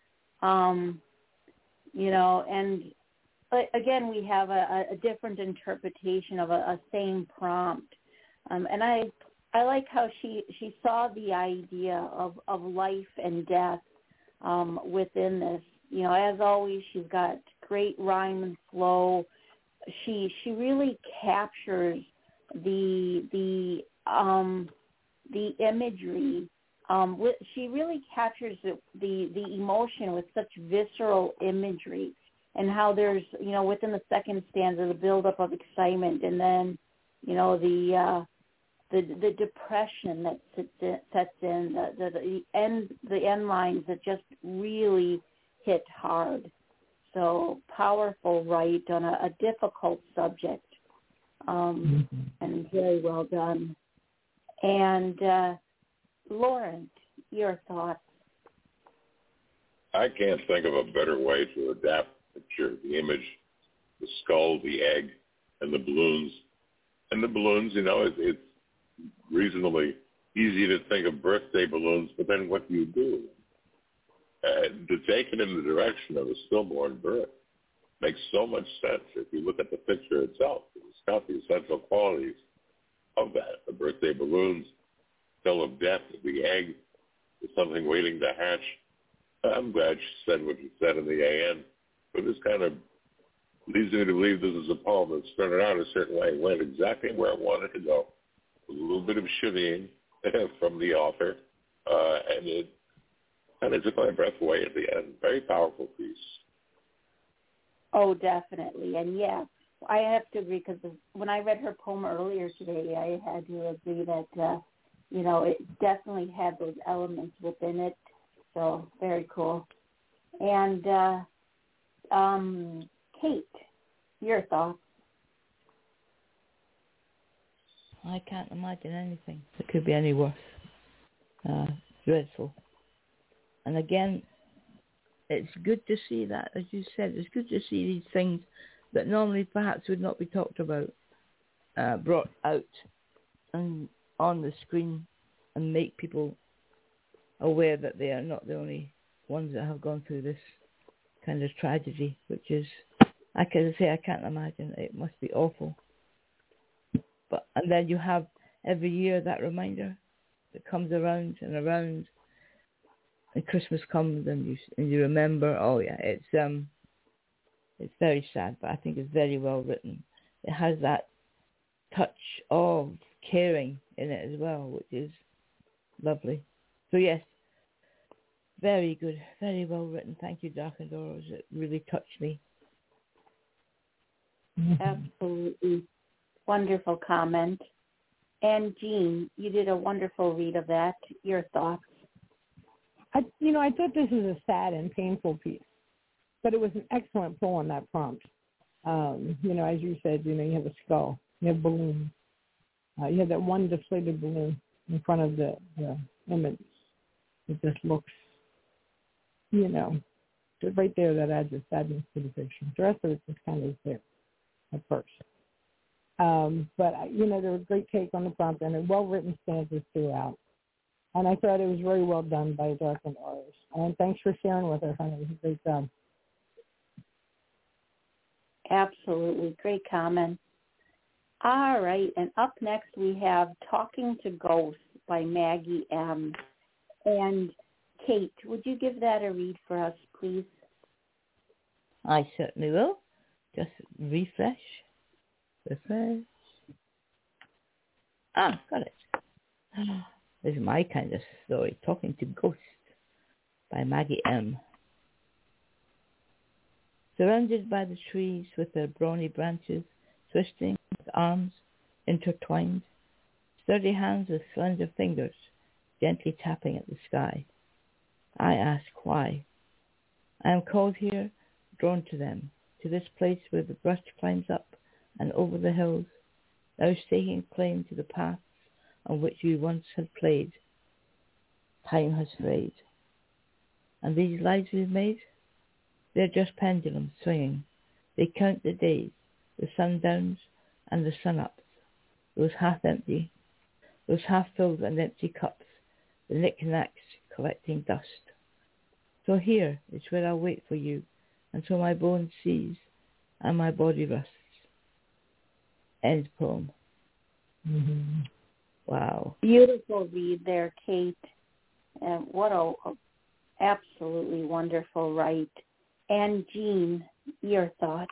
Um, you know, and again, we have a, a different interpretation of a, a same prompt. Um, and I I like how she, she saw the idea of, of life and death um, within this. You know, as always, she's got great rhyme and flow. She she really captures the the um, the imagery. Um, with, she really captures the, the the emotion with such visceral imagery, and how there's, you know, within the second stanza, the buildup of excitement, and then, you know, the uh, the the depression that sits in, sets in, the, the the end the end lines that just really hit hard. So powerful, right, on a, a difficult subject, um, mm-hmm. and very well done. And uh, Lauren, your thoughts? I can't think of a better way to adapt the picture, the image, the skull, the egg, and the balloons. And the balloons, you know, it, it's reasonably easy to think of birthday balloons, but then what do you do? Uh, to take it in the direction of a stillborn birth makes so much sense if you look at the picture itself. It's got the essential qualities of that. The birthday balloons tell of death. The egg is something waiting to hatch. I'm glad she said what she said in the A N, but this kind of leads me to believe this is a poem that started out a certain way, went exactly where I wanted to go, with a little bit of shivvying from the author, uh, and it kind of took my breath away at the end. Very powerful piece. Oh, definitely. And, yeah, I have to agree, because when I read her poem earlier today, I had to agree that, uh, you know, it definitely had those elements within it. So, very cool. And, uh, um, Kate, your thoughts? I can't imagine anything that could be any worse. Uh, dreadful. And again, it's good to see that, as you said, it's good to see these things that normally perhaps would not be talked about, uh, brought out and on the screen, and make people aware that they are not the only ones that have gone through this kind of tragedy, which is, I can say, I can't imagine. It must be awful. But and then you have every year that reminder that comes around and around. And Christmas comes, and you and you remember. Oh yeah, it's um, it's very sad, but I think it's very well written. It has that touch of caring in it as well, which is lovely. So yes, Very good, very well written. Thank you, Dark and Doros. It really touched me. Absolutely. Wonderful comment. And Jean, you did a wonderful read of that. Your thoughts? I, you know, I thought this was a sad and painful piece, but it was an excellent pull on that prompt. Um, you know, as you said, you know, you have a skull, you have balloons, uh, you have that one deflated balloon in front of the, the image. It just looks, you know, right there, that adds a sadness to the picture. The rest of it just kind of is there at first. Um, but, you know, there was a great take on the prompt and a well-written stanzas throughout. And I thought it was very well done by Dark and Doros. And thanks for sharing with us, honey. It was a great job. Absolutely. Great comment. All right. And up next we have Talking to Ghosts by Maggie M. And Kate, would you give that a read for us, please? I certainly will. Just refresh. Refresh. Ah, got it. This is my kind of story, Talking to Ghosts by Maggie M. Surrounded by the trees with their brawny branches, twisting with arms intertwined, sturdy hands with slender fingers gently tapping at the sky. I ask why. I am called here, drawn to them, to this place where the brush climbs up and over the hills, thou staking claim to the paths on which we once had played. Time has frayed. And these lives we've made, they're just pendulums swinging. They count the days, the sundowns and the sun-ups, those half-empty, those half-filled and empty cups, the knick-knacks collecting dust. So here is where I'll wait for you until my bones seize and my body rusts. End poem. Mm-hmm. Wow. Beautiful read there, Kate. And what a, a absolutely wonderful write. And Jean, your thoughts?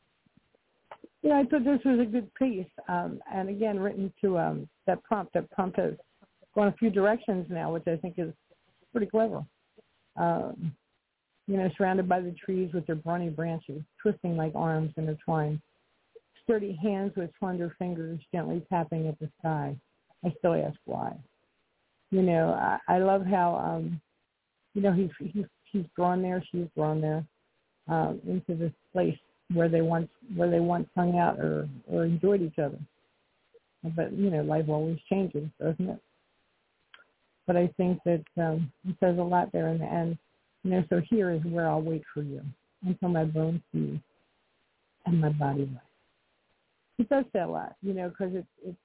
Yeah, I thought this was a good piece. Um, and again, written to um, that prompt. That prompt has gone a few directions now, which I think is pretty clever. Um, you know, surrounded by the trees with their brawny branches, twisting like arms intertwined. Sturdy hands with slender fingers gently tapping at the sky. I still ask why. You know, I, I love how, um, you know, he's, he's, he's drawn there, she's drawn there, um, into this place where they once, where they once hung out or, or enjoyed each other. But, you know, life always changes, doesn't it? But I think that um, it says a lot there in the end. You know, so here is where I'll wait for you until my bones fuse and my body rests. It does say a lot, you know, because it's, it's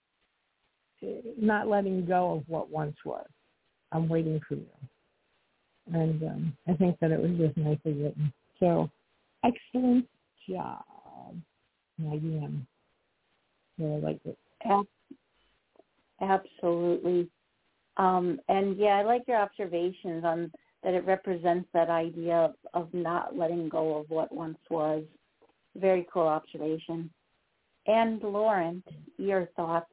it, not letting go of what once was. I'm waiting for you. And um, I think that it was just nicely written. So, excellent job, Maggie M. So I like it. Absolutely. Um, and, yeah, I like your observations on that it represents that idea of, of not letting go of what once was. Very cool observation. And Lauren, your thoughts?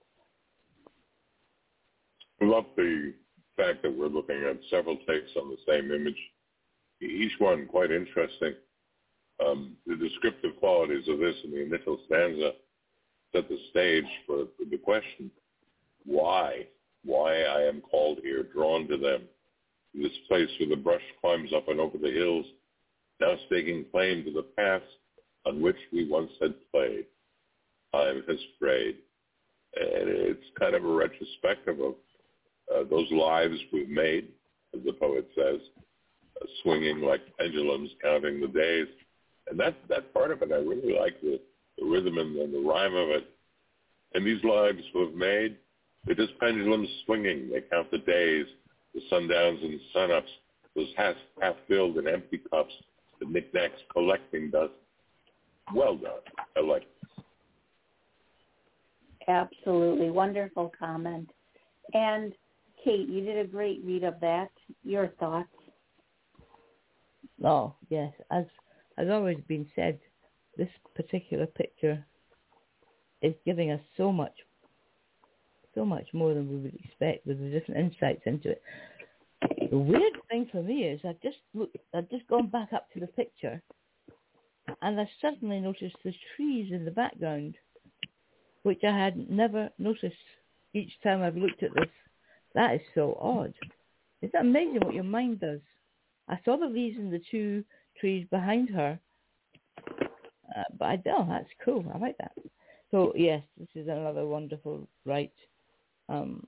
I love the fact that we're looking at several takes on the same image, each one quite interesting. Um, the descriptive qualities of this in the initial stanza set the stage for the question, why? Why I am called here, drawn to them, this place where the brush climbs up and over the hills, now staking claim to the paths on which we once had played. Time has frayed. And it's kind of a retrospective of uh, those lives we've made, as the poet says, uh, swinging like pendulums, counting the days. And that, that part of it, I really like the, the rhythm and, and the rhyme of it. And these lives we've made, they're just pendulums swinging. They count the days, the sundowns and sunups, those half, half-filled and empty cups, the knickknacks collecting dust. Well done. I like it. Absolutely. Wonderful comment. And, Kate, you did a great read of that. Your thoughts? Oh, yes. As has always been said, this particular picture is giving us so much, so much more than we would expect with the different insights into it. The weird thing for me is I just look, I've just gone back up to the picture, and I suddenly noticed the trees in the background, which I had never noticed each time I've looked at this. That is so odd. It's amazing what your mind does. I saw the leaves in the two trees behind her, uh, but I don't. That's cool. I like that. So yes, this is another wonderful write. Um,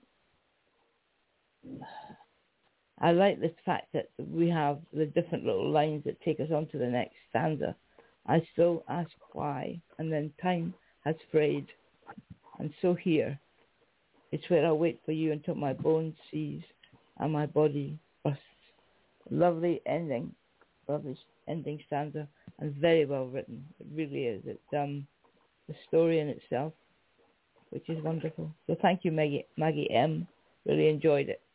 I like the fact that we have the different little lines that take us on to the next stanza. I still ask why, and then time has frayed, and so here, it's where I'll wait for you until my bones seize and my body bursts. Lovely ending, lovely ending stanza, and very well written. It really is. It's um, the story in itself, which is wonderful. So thank you, Maggie, Maggie M. Really enjoyed it.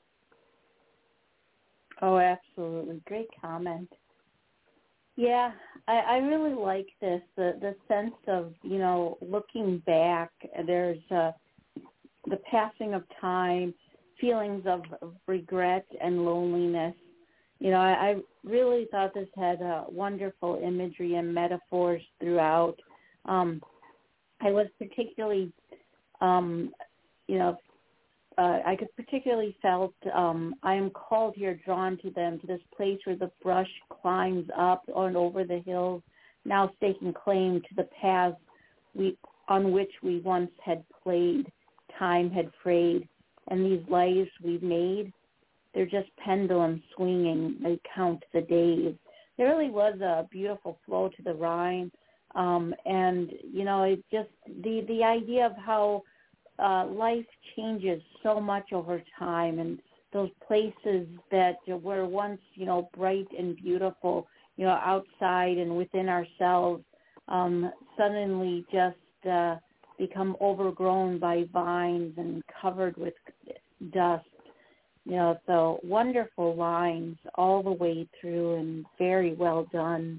Oh, absolutely. Great comment. Yeah, I, I really like this, the, the sense of, you know, looking back. There's uh, the passing of time, feelings of, of regret and loneliness. You know, I, I really thought this had uh, wonderful imagery and metaphors throughout. Um, I was particularly, um, you know, Uh, I could particularly felt um, I am called here, drawn to them, to this place where the brush climbs up and over the hills, now staking claim to the paths we, on which we once had played, time had frayed, and these lives we've made, they're just pendulum swinging, they count the days. There really was a beautiful flow to the rhyme, um, and, you know, it just, the, the idea of how Uh, life changes so much over time, and those places that were once, you know, bright and beautiful, you know, outside and within ourselves, um, suddenly just uh, become overgrown by vines and covered with dust. You know, so wonderful lines all the way through and very well done.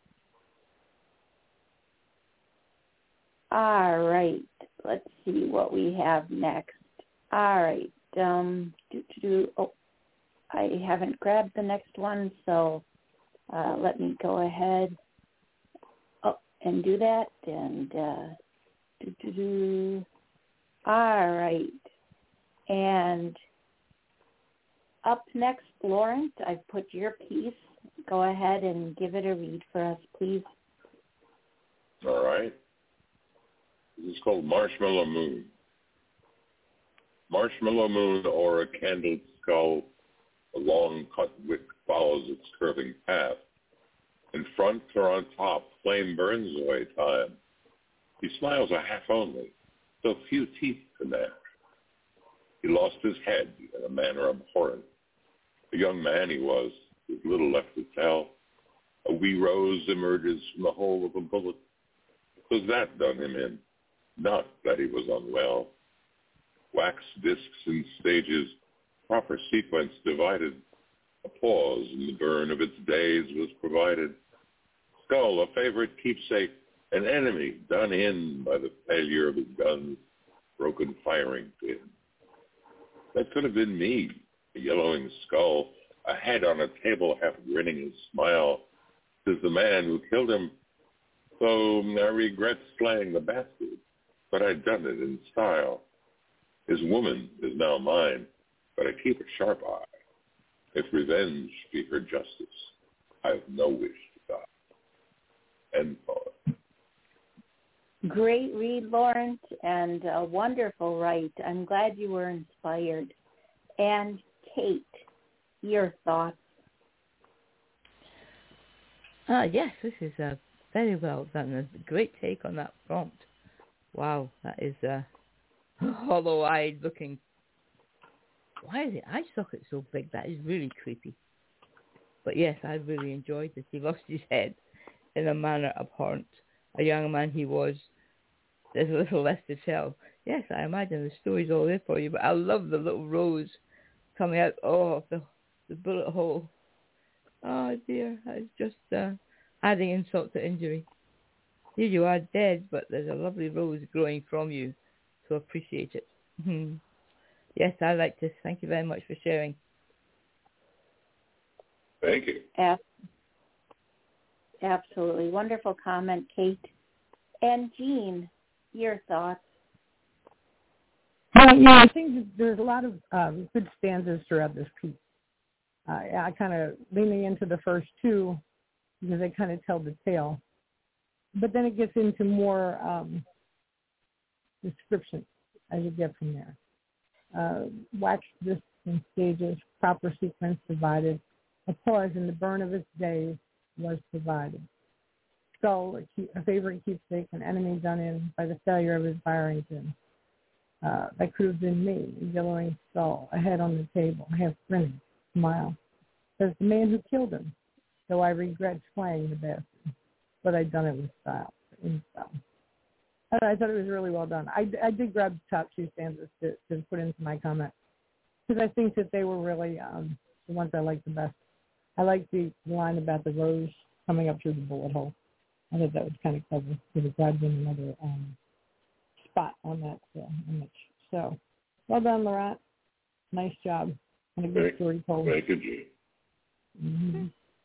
All right. Let's see what we have next. All right. Um, do, do, do. Oh, I haven't grabbed the next one, so uh, let me go ahead oh, and do that. And uh, do, do, do. All right. And up next, Lawrence, I've put your piece. Go ahead and give it a read for us, please. All right. This is called Marshmallow Moon. Marshmallow Moon, or a candled skull, a long cut wick follows its curving path. In front or on top, flame burns away time. He smiles a half only, so few teeth to match. He lost his head in a manner abhorrent. A young man he was, with little left to tell. A wee rose emerges from the hole of a bullet. Was that done him in? Not that he was unwell. Wax discs in stages, proper sequence divided. A pause in the burn of its days was provided. Skull, a favorite keepsake, an enemy done in by the failure of his guns, broken firing pin. That could have been me, a yellowing skull, a head on a table half grinning his smile. 'Tis the man who killed him, so I regret slaying the bastard, but I'd done it in style. His woman is now mine, but I keep a sharp eye. If revenge be her justice, I have no wish to die. End poem. Great read, Lawrence, and a wonderful write. I'm glad you were inspired. And Kate, your thoughts? Ah, yes, this is uh, very well done. A great take on that prompt. Wow, that is uh, hollow-eyed looking. Why is the eye socket so big? That is really creepy. But yes, I really enjoyed this. He lost his head in a manner abhorrent. A young man he was. There's a little less to tell. Yes, I imagine the story's all there for you, but I love the little rose coming out oh, of the, the bullet hole. Oh dear, that's just uh, adding insult to injury. Here you are dead, but there's a lovely rose growing from you, so appreciate it. Yes, I like this. Thank you very much for sharing. Thank you. Ab- absolutely. Wonderful comment, Kate. And Jean, your thoughts? Well, yeah, I think that there's a lot of um, good stanzas throughout this piece. Uh, I kind of leaning into the first two because they kind of tell the tale. But then it gets into more um, description as you get from there. Uh, wax this in stages, proper sequence divided. A pause in the burn of its days was provided. Skull, a, keep, a favorite keepsake, an enemy done in by the failure of his firing pin. Uh, that could have been me, a yellowing skull, a head on the table, half grinning, smile. There's the man who killed him, though I regret slaying the bastard, but I'd done it with style, in style. I thought it was really well done. I, I did grab the top two stanzas to, to put into my comment because I think that they were really um, the ones I liked the best. I liked the line about the rose coming up through the bullet hole. I thought that was kind of clever because it grabbed in another um, spot on that uh, image. So, well done, Laurent. Nice job. And a good Thank, story told. Thank you, Jean. Mm-hmm.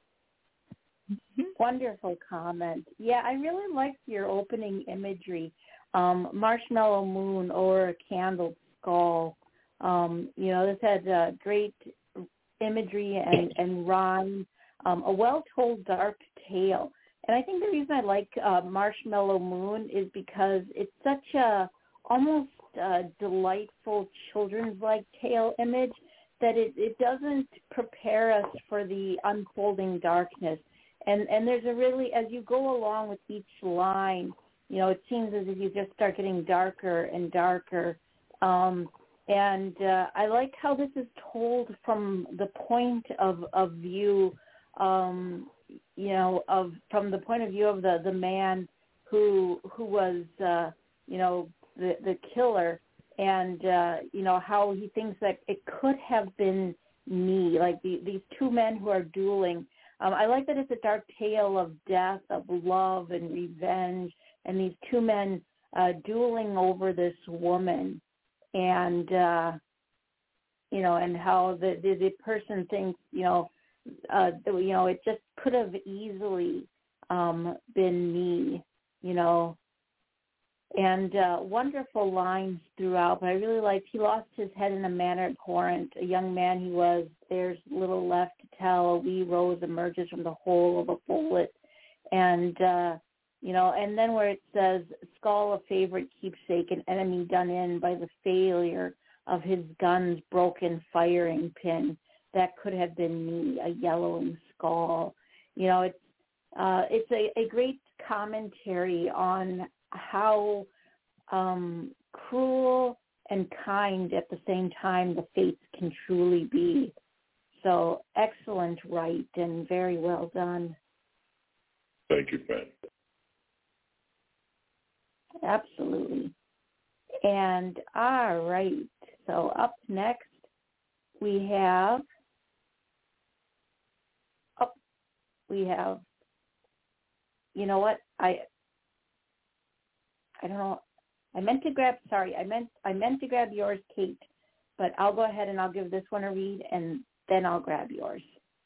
Wonderful comment. Yeah, I really liked your opening imagery. Um, marshmallow moon or a candle skull. Um, you know, this had uh, great imagery and, and rhyme, um, a well-told dark tale. And I think the reason I like uh, Marshmallow Moon is because it's such a almost uh, delightful children's-like tale image that it, it doesn't prepare us for the unfolding darkness. And and there's a really, as you go along with each line, you know, it seems as if you just start getting darker and darker. Um, and uh, I like how this is told from the point of, of view, um, you know, of from the point of view of the, the man who who was, uh, you know, the, the killer, and, uh, you know, how he thinks that it could have been me, like the, these two men who are dueling. Um, I like that it's a dark tale of death, of love and revenge, and these two men uh, dueling over this woman, and uh, you know, and how the, the the person thinks, you know, uh, you know, it just could have easily um, been me, you know. And uh, wonderful lines throughout, but I really liked, he lost his head in a manner abhorrent. A young man he was, there's little left to tell. A wee rose emerges from the hole of a bullet. And, uh, you know, and then where it says, skull a favorite keepsake, an enemy done in by the failure of his gun's broken firing pin. That could have been me, a yellowing skull. You know, it's, uh, it's a, a great commentary on how um, cruel and kind at the same time the fates can truly be. So excellent write and very well done. Thank you, Ben. Absolutely. And all right, so up next we have, oh, we have, you know what, I, I don't know. I meant to grab. Sorry, I meant I meant to grab yours, Kate. But I'll go ahead and I'll give this one a read, and then I'll grab yours.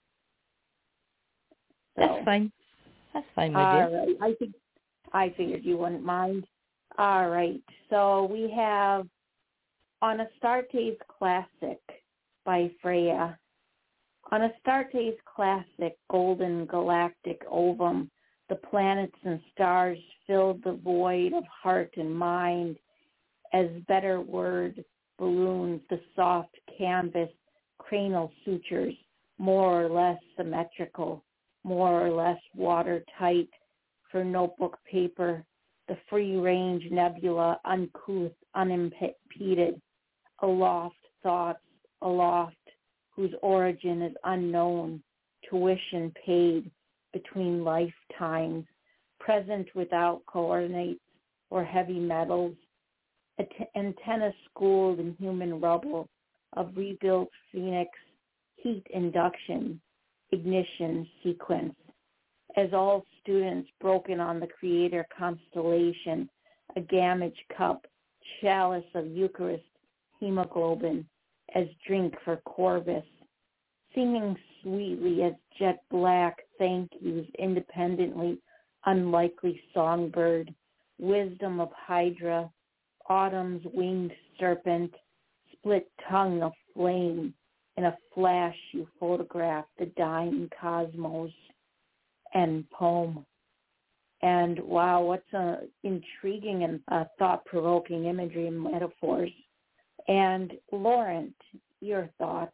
So, That's fine. That's fine with all you. right. I think I figured you wouldn't mind. All right. So we have On Astarte's Classic by Freya. On Astarte's classic golden galactic ovum, the planets and stars filled the void of heart and mind as better word balloons the soft canvas cranial sutures, more or less symmetrical, more or less watertight for notebook paper, the free-range nebula uncouth, unimpeded, aloft thoughts, aloft, whose origin is unknown, tuition paid between lifetimes, present without coordinates or heavy metals, antenna schooled in human rubble of rebuilt phoenix, heat induction, ignition sequence, as all students broken on the creator constellation, a gamage cup, chalice of Eucharist, hemoglobin, as drink for Corvus, singing sweetly as jet black thank yous independently, unlikely songbird, wisdom of Hydra, autumn's winged serpent, split tongue of flame, in a flash you photograph the dying cosmos, and poem. And wow, what a intriguing and uh, thought-provoking imagery and metaphors. And Laurent, your thoughts?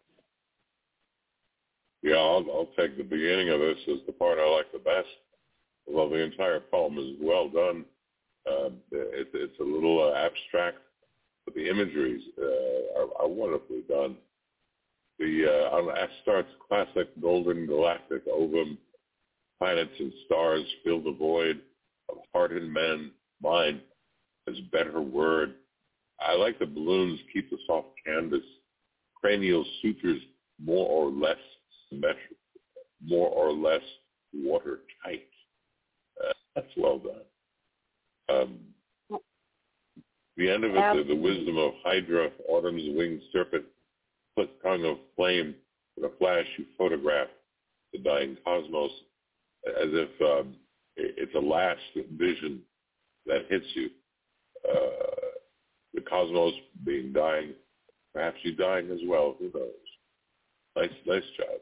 Yeah, I'll, I'll take the beginning of this as the part I like the best. Well, the entire poem is well done. Uh, it, it's a little uh, abstract, but the imageries uh, are, are wonderfully done. The uh, on Astarte's classic golden galactic ovum, planets and stars fill the void of heart and men, mind as better word. I like the balloons keep the soft canvas, cranial sutures more or less symmetrical, more or less watertight. Uh, that's well done. Um, the end of it, the, the wisdom of Hydra, autumn's winged serpent, split tongue of flame, in a flash you photograph the dying cosmos as if um, it's a last vision that hits you. Uh, the cosmos being dying, perhaps you dying as well, who knows. Nice, nice job.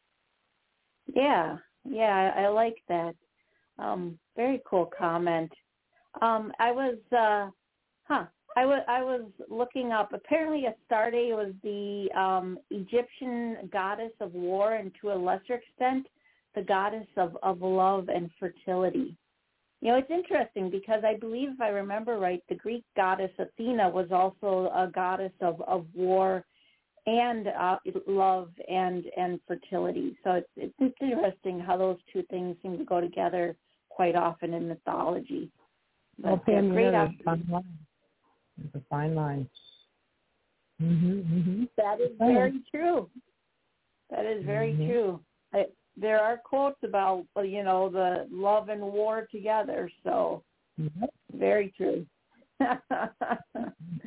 Yeah, yeah, I, I like that. Um, very cool comment. Um, I was, uh, huh, I was, I was looking up, apparently Astarte was the um, Egyptian goddess of war and to a lesser extent, the goddess of, of love and fertility. You know, it's interesting because I believe, if I remember right, the Greek goddess Athena was also a goddess of, of war and uh, love and, and fertility. So it's, it's interesting how those two things seem to go together quite often in mythology. But, well, Pam, uh, great you know, there's a fine line. There's a fine line. Mm-hmm, mm-hmm. That is very true. That is very mm-hmm. true. I, there are quotes about, you know, the love and war together. So mm-hmm. very true. uh,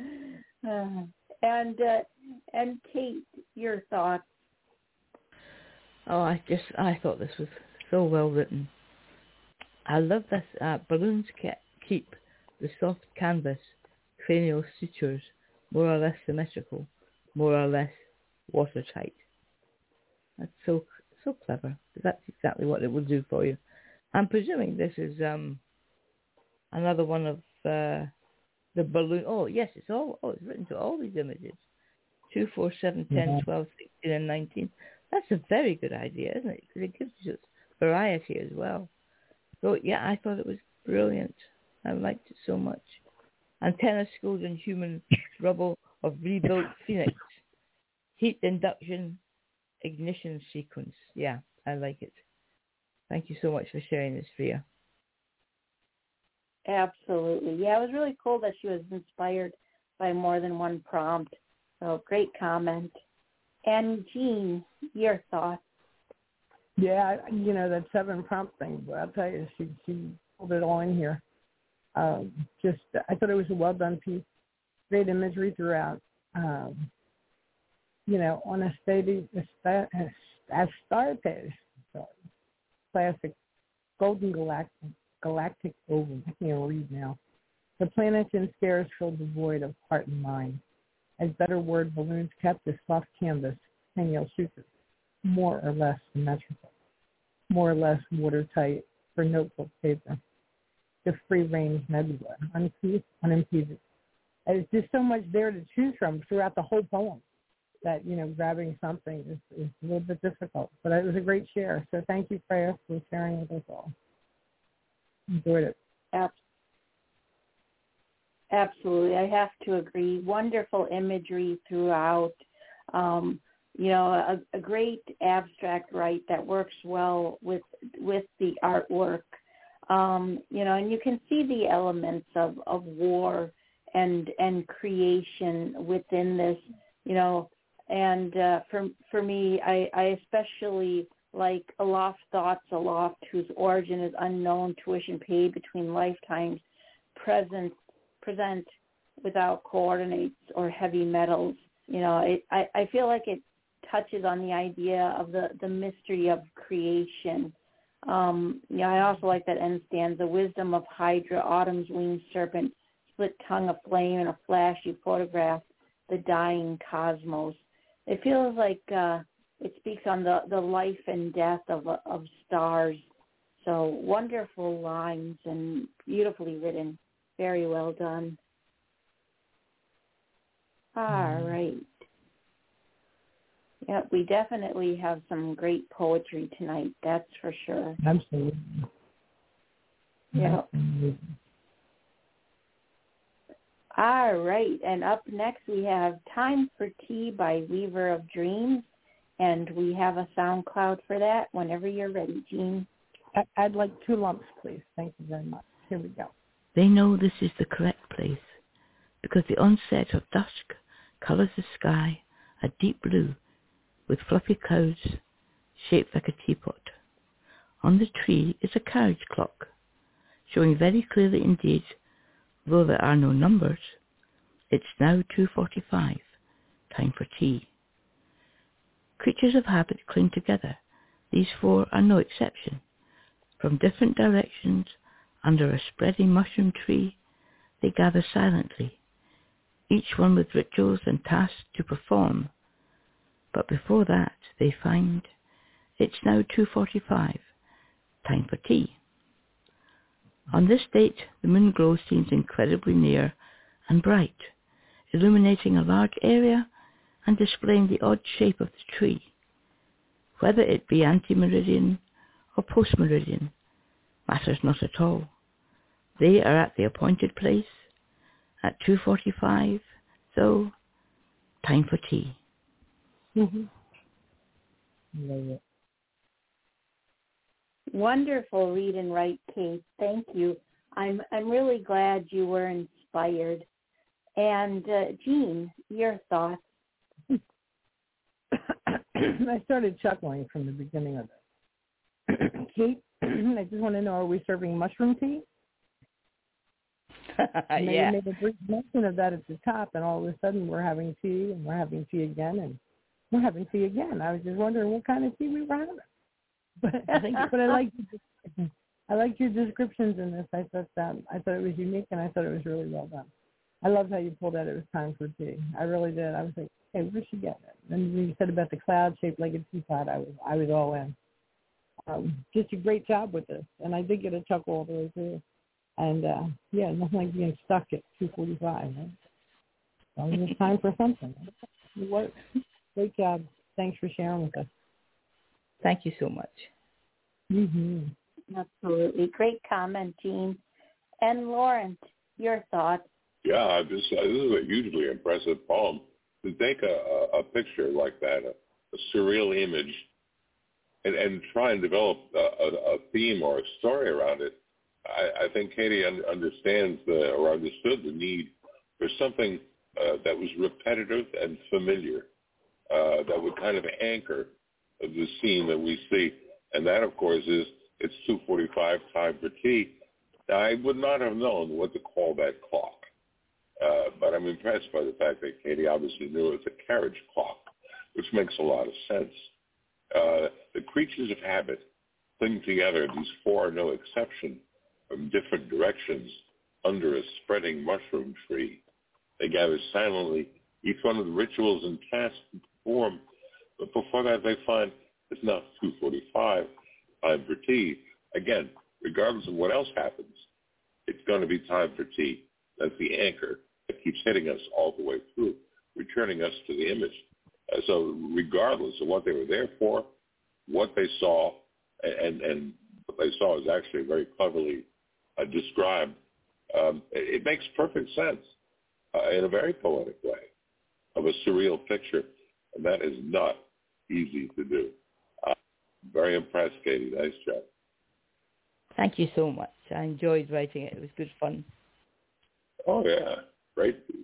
and uh, and Kate, your thoughts? Oh, I just I thought this was so well written. I love this. Uh, balloons keep the soft canvas, cranial sutures more or less symmetrical, more or less watertight. That's so so clever. That's exactly what it will do for you. I'm presuming this is um, another one of uh, the balloon. Oh yes, it's all. Oh, it's written to all these images. Two, four, seven, ten, yeah. twelve, sixteen, and nineteen. That's a very good idea, isn't it? Because it gives you variety as well. So yeah, I thought it was brilliant. I liked it so much. Antenna schools and human rubble of rebuilt Phoenix. Heat induction ignition sequence. Yeah, I like it. Thank you so much for sharing this, Freya. Absolutely. Yeah, it was really cool that she was inspired by more than one prompt. So great comment. And Jean, your thoughts? Yeah, you know, that seven prompt thing, but I'll tell you, she, she pulled it all in here. Um, just, I thought it was a well-done piece. Great imagery throughout. Um, you know, on a steady, Astartes, classic golden galactic, galactic ovum. I can't read now. The planets and stars filled the void of heart and mind. As better word, balloons kept the soft canvas, cranial sutures, more or less symmetrical, more or less watertight for notebook paper. The free-range nebula, unimpeded, unimpeded. There's just so much there to choose from throughout the whole poem that, you know, grabbing something is, is a little bit difficult. But it was a great share. So thank you, Freya, for sharing with us all. Enjoyed it. Absolutely. I have to agree. Wonderful imagery throughout. Um, you know, a, a great abstract right that works well with with the artwork. Um, you know, and you can see the elements of, of war and and creation within this, you know, and uh, for for me, I, I especially like Aloft Thoughts, Aloft, whose origin is unknown, tuition paid between lifetimes, present, present without coordinates or heavy metals. You know, it, I, I feel like it touches on the idea of the, the mystery of creation. Um, yeah, I also like that end stanza, wisdom of Hydra, autumn's winged serpent, split tongue of flame, and a flash you photograph the dying cosmos. It feels like uh, it speaks on the, the life and death of of stars. So wonderful lines and beautifully written. Very well done. All right. Yeah, we definitely have some great poetry tonight, that's for sure. Absolutely. Yeah. Absolutely. All right, and up next we have Time for Tea by Weaver of Dreams, and we have a SoundCloud for that whenever you're ready, Jean. I'd like two lumps, please. Thank you very much. Here we go. They know this is the correct place, because the onset of dusk colours the sky a deep blue with fluffy clouds shaped like a teapot. On the tree is a carriage clock, showing very clearly indeed, though there are no numbers, it's now two forty-five, time for tea. Creatures of habit cling together. These four are no exception. From different directions, under a spreading mushroom tree, they gather silently, each one with rituals and tasks to perform. But before that, they find it's now two forty-five, time for tea. On this date, the moon glow seems incredibly near and bright, illuminating a large area and displaying the odd shape of the tree. Whether it be ante-meridian or post-meridian matters not at all. They are at the appointed place at two forty-five, so time for tea. Mm-hmm. Love it. Wonderful read and write, Kate. Thank you. I'm I'm really glad you were inspired. And uh, Jean, your thoughts? I started chuckling from the beginning of it. Kate, I just want to know, are we serving mushroom tea? And then Yeah. you made a brief mention of that at the top, and all of a sudden we're having tea, and we're having tea again, and we're having tea again. I was just wondering what kind of tea we were having. But I think, but I like I liked your descriptions in this. I thought that I thought it was unique, and I thought it was really well done. I loved how you pulled out it was time for tea. I really did. I was like, hey, where'd she get it? And when you said about the cloud shaped like a teapot, I was I was all in. Um, just a great job with this, and I did get a chuckle all the way through. And uh, yeah, nothing like being stuck at two forty-five. Right? So it was time for something. What great job! Thanks for sharing with us. Thank you so much. Mm-hmm. Absolutely. Great comment, Jean. And Lawrence, your thoughts? Yeah, this, uh, this is a hugely impressive poem. To take a, a, a picture like that, a, a surreal image, and, and try and develop a, a, a theme or a story around it, I, I think Katie un- understands the, or understood the need for something uh, that was repetitive and familiar, uh, that would kind of anchor the scene that we see. And that, of course, is it's two forty-five, time for tea. I would not have known what to call that clock. Uh, but I'm impressed by the fact that Katie obviously knew it's a carriage clock, which makes a lot of sense. Uh, the creatures of habit cling together, these four are no exception, from different directions under a spreading mushroom tree. They gather silently, each one with rituals and tasks to perform. But before that, they find it's not two forty-five, time for tea. Again, regardless of what else happens, it's going to be time for tea. That's the anchor that keeps hitting us all the way through, returning us to the image. Uh, so regardless of what they were there for, what they saw, and, and what they saw is actually very cleverly uh, described, um, it, it makes perfect sense uh, in a very poetic way of a surreal picture, and that is not easy to do. Uh, very impressed, Katie. Nice job. Thank you so much. I enjoyed writing it. It was good fun. Oh, yeah. Great piece.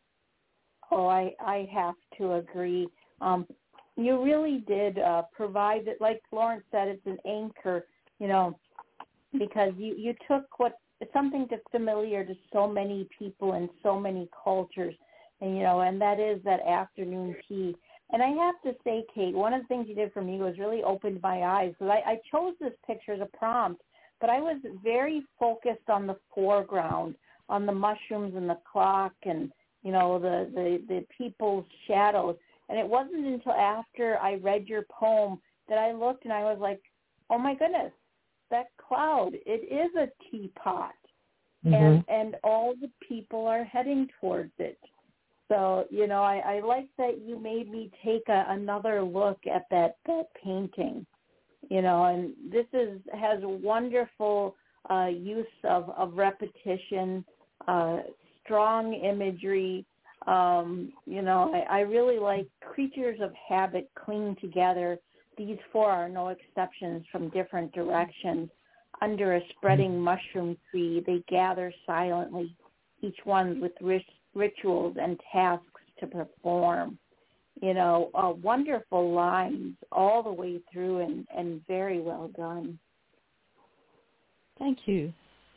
Oh, I, I have to agree. Um, you really did uh, provide it, like Lawrence said, it's an anchor, you know, because you, you took what something that's familiar to so many people and so many cultures, and you know, and that is that afternoon tea. And I have to say, Kate, one of the things you did for me was really opened my eyes, because I, I chose this picture as a prompt, but I was very focused on the foreground, on the mushrooms and the clock and, you know, the, the, the people's shadows. And it wasn't until after I read your poem that I looked and I was like, oh, my goodness, that cloud, it is a teapot. Mm-hmm. And, and all the people are heading towards it. So, you know, I, I like that you made me take a, another look at that, that painting, you know, and this is has wonderful uh, use of, of repetition, uh, strong imagery. Um, you know, I, I really like creatures of habit cling together. These four are no exceptions from different directions. Under a spreading mushroom tree, they gather silently, each one with rich rituals and tasks to perform. You know, uh, wonderful lines all the way through and, and very well done. Thank you.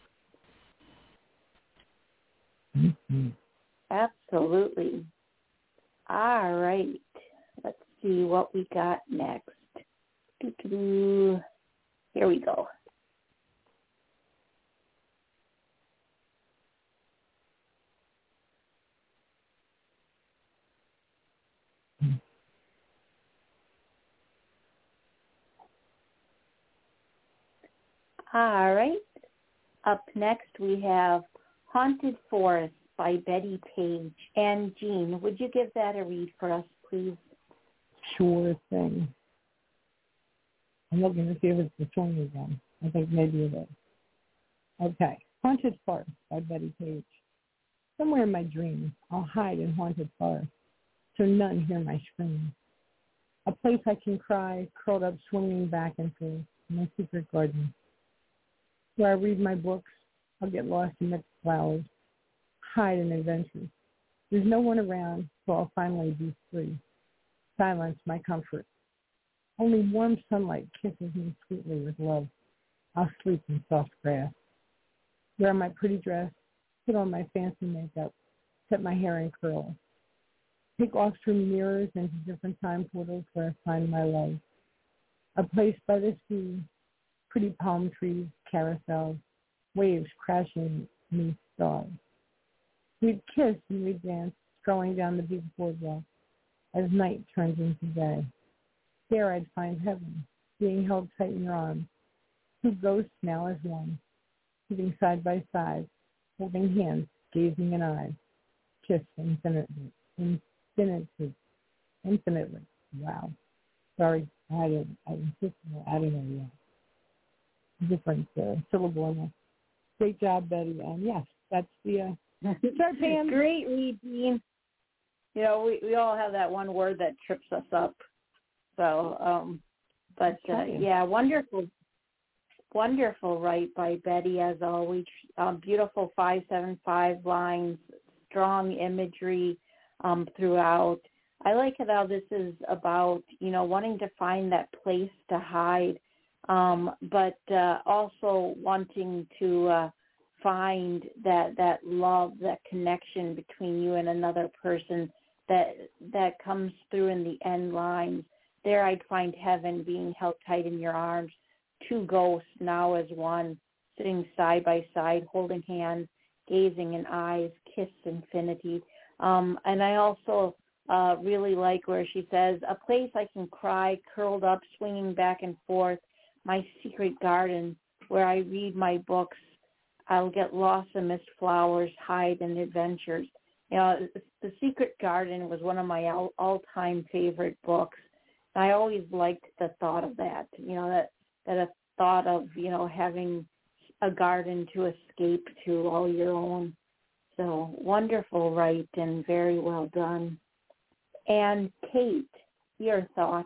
Mm-hmm. Absolutely. All right. Let's see what we got next. Doo-doo-doo. Here we go. All right. Up next, we have Haunted Forest by Betty Page. And Jean, would you give that a read for us, please? Sure thing. I'm looking to see if it's the song again. I think maybe it is. Okay. Haunted Forest by Betty Page. Somewhere in my dreams, I'll hide in haunted forest so none hear my screams. A place I can cry, curled up, swinging back and forth in my secret garden. Where I read my books, I'll get lost amidst flowers, hide in adventures. There's no one around, so I'll finally be free. Silence my comfort. Only warm sunlight kisses me sweetly with love. I'll sleep in soft grass. Wear my pretty dress, put on my fancy makeup, set my hair in curls. Take off through mirrors into different time portals where I find my love. A place by the sea, pretty palm trees, carousels, waves crashing beneath stars. We'd kiss and we'd dance, strolling down the big boardwalk as night turns into day. There I'd find heaven, being held tight in your arms, two ghosts now as one, sitting side by side, holding hands, gazing in eyes, kiss infinitely, infinitely, infinitely. Wow. Sorry, I had a, I insisted on adding a uh, different uh, syllable in there. Great job, Betty. And yes, that's the uh, start, Pam. Great read, Dean. You know, we, we all have that one word that trips us up. So, um, but uh, yeah, wonderful, wonderful write by Betty as always. Um, beautiful five seven five lines, strong imagery um, throughout. I like how this is about, you know, wanting to find that place to hide, um, but uh, also wanting to uh, find that that love, that connection between you and another person that that comes through in the end lines. There I'd find heaven, being held tight in your arms, two ghosts now as one, sitting side by side, holding hands, gazing in eyes, kiss infinity. Um, and I also uh, really like where she says, a place I can cry, curled up, swinging back and forth, my secret garden where I read my books. I'll get lost amidst flowers, hide in adventures. You know, The Secret Garden was one of my all, all-time favorite books. I always liked the thought of that, you know, that, that a thought of, you know, having a garden to escape to all your own. So wonderful write and very well done. And Kate, your thoughts?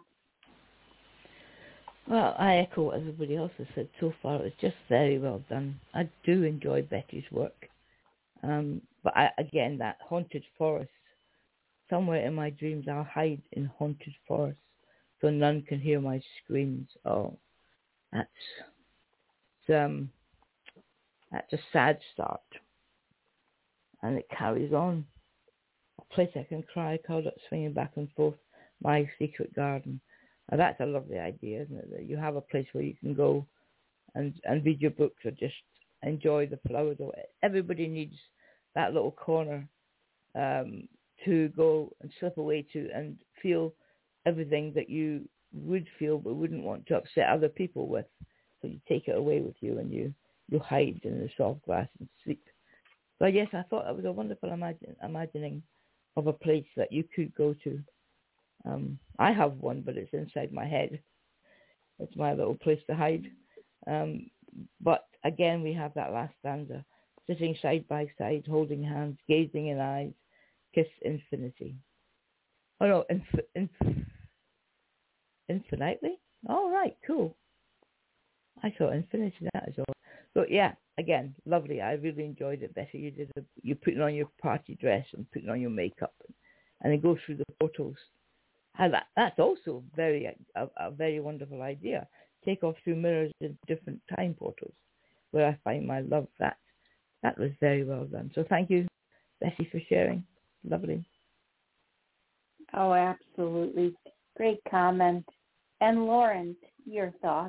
Well, I echo what everybody else has said so far. It's just very well done. I do enjoy Betty's work. Um, but I, again, that haunted forest, somewhere in my dreams I'll hide in haunted forest so none can hear my screams. Oh, that's, um, that's a sad start. And it carries on. A place I can cry, curled up, swinging back and forth, my secret garden. Now that's a lovely idea, isn't it? That you have a place where you can go and, and read your books or just enjoy the flowers. Everybody needs that little corner um, to go and slip away to and feel everything that you would feel but wouldn't want to upset other people with. So you take it away with you and you, you hide in the soft grass and sleep. But yes, I thought that was a wonderful imagine, imagining of a place that you could go to. Um, I have one, but it's inside my head. It's my little place to hide. Um, but again, we have that last stanza, sitting side by side, holding hands, gazing in eyes, kiss infinity. Oh no, inf- inf- infinitely? All right, cool. I thought infinity, that is all. So yeah, again, lovely. I really enjoyed it, Betty. You did. A, you putting on your party dress and putting on your makeup, and then go through the portals. And that, that's also very a, a very wonderful idea. Take off through mirrors in different time portals, where I find my love. That that was very well done. So thank you, Betty, for sharing. Lovely. Oh, absolutely. Great comment. And Lauren, your thoughts?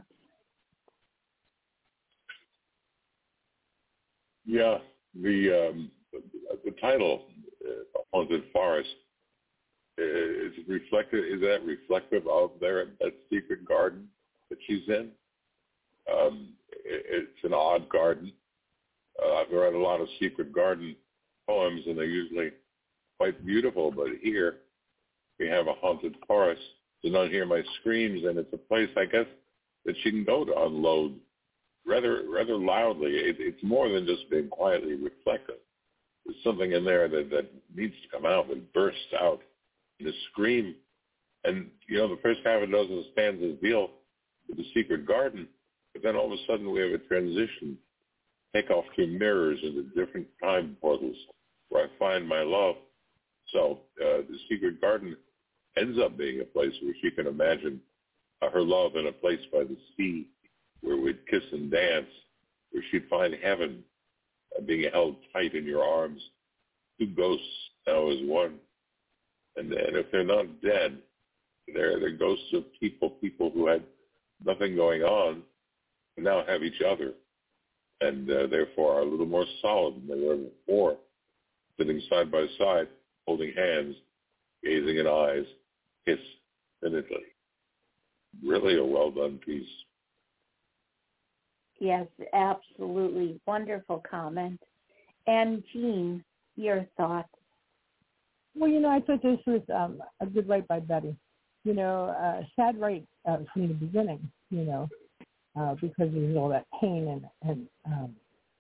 Yeah, the um, the title, uh, Haunted Forest, is reflective. Is that reflective of their that secret garden that she's in? Um, it, it's an odd garden. Uh, I've read a lot of secret garden poems, and they're usually quite beautiful. But here, we have a haunted forest. To not hear my screams, and it's a place, I guess, that she can go to unload rather rather loudly. It, it's more than just being quietly reflective. There's something in there that, that needs to come out, that bursts out in a scream. And, you know, the first half a dozen stanzas deal with the secret garden, but then all of a sudden we have a transition, take off through mirrors into different time portals where I find my love. So uh, the secret garden ends up being a place where she can imagine uh, her love in a place by the sea, where we'd kiss and dance, where she'd find heaven uh, being held tight in your arms. Two ghosts now as one. And, and if they're not dead, they're, they're ghosts of people, people who had nothing going on, and now have each other, and uh, therefore are a little more solid than they were before, sitting side by side, holding hands, gazing in eyes, kiss infinitely. Really a well-done piece. Yes, absolutely. Wonderful comment. And Jean, your thoughts? Well, you know, I thought this was um, a good write by Betty. You know, uh, sad write uh, from the beginning, you know, uh, because there's all that pain and, and um,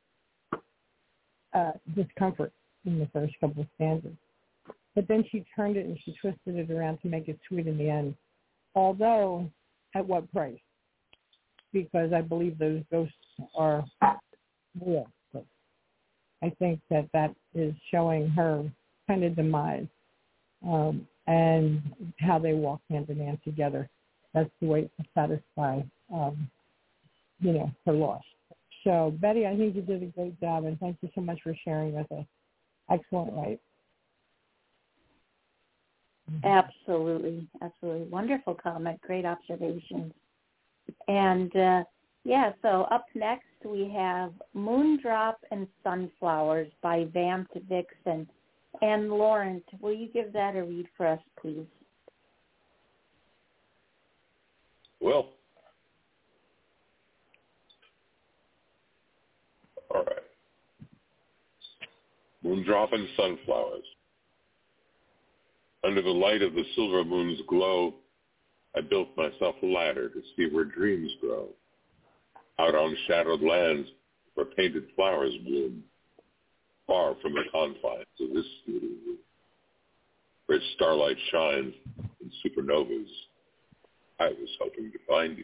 uh, discomfort in the first couple of stanzas. But then she turned it and she twisted it around to make it sweet in the end. Although, at what price? Because I believe those ghosts are real. But I think that that is showing her kind of demise um, and how they walk hand in hand together. That's the way to satisfy, um, you know, her loss. So, Betty, I think you did a great job, and thank you so much for sharing with us. Excellent, right? Absolutely, absolutely. Wonderful comment. Great observations. And, uh, yeah, so up next we have Moondrop and Sunflowers by Vamp Vixen. And Lawrence, will you give that a read for us, please? Well, all right. Moondrop and Sunflowers. Under the light of the silver moon's glow, I built myself a ladder to see where dreams grow. Out on shadowed lands where painted flowers bloom, far from the confines of this little room, where starlight shines in supernovas. I was hoping to find you.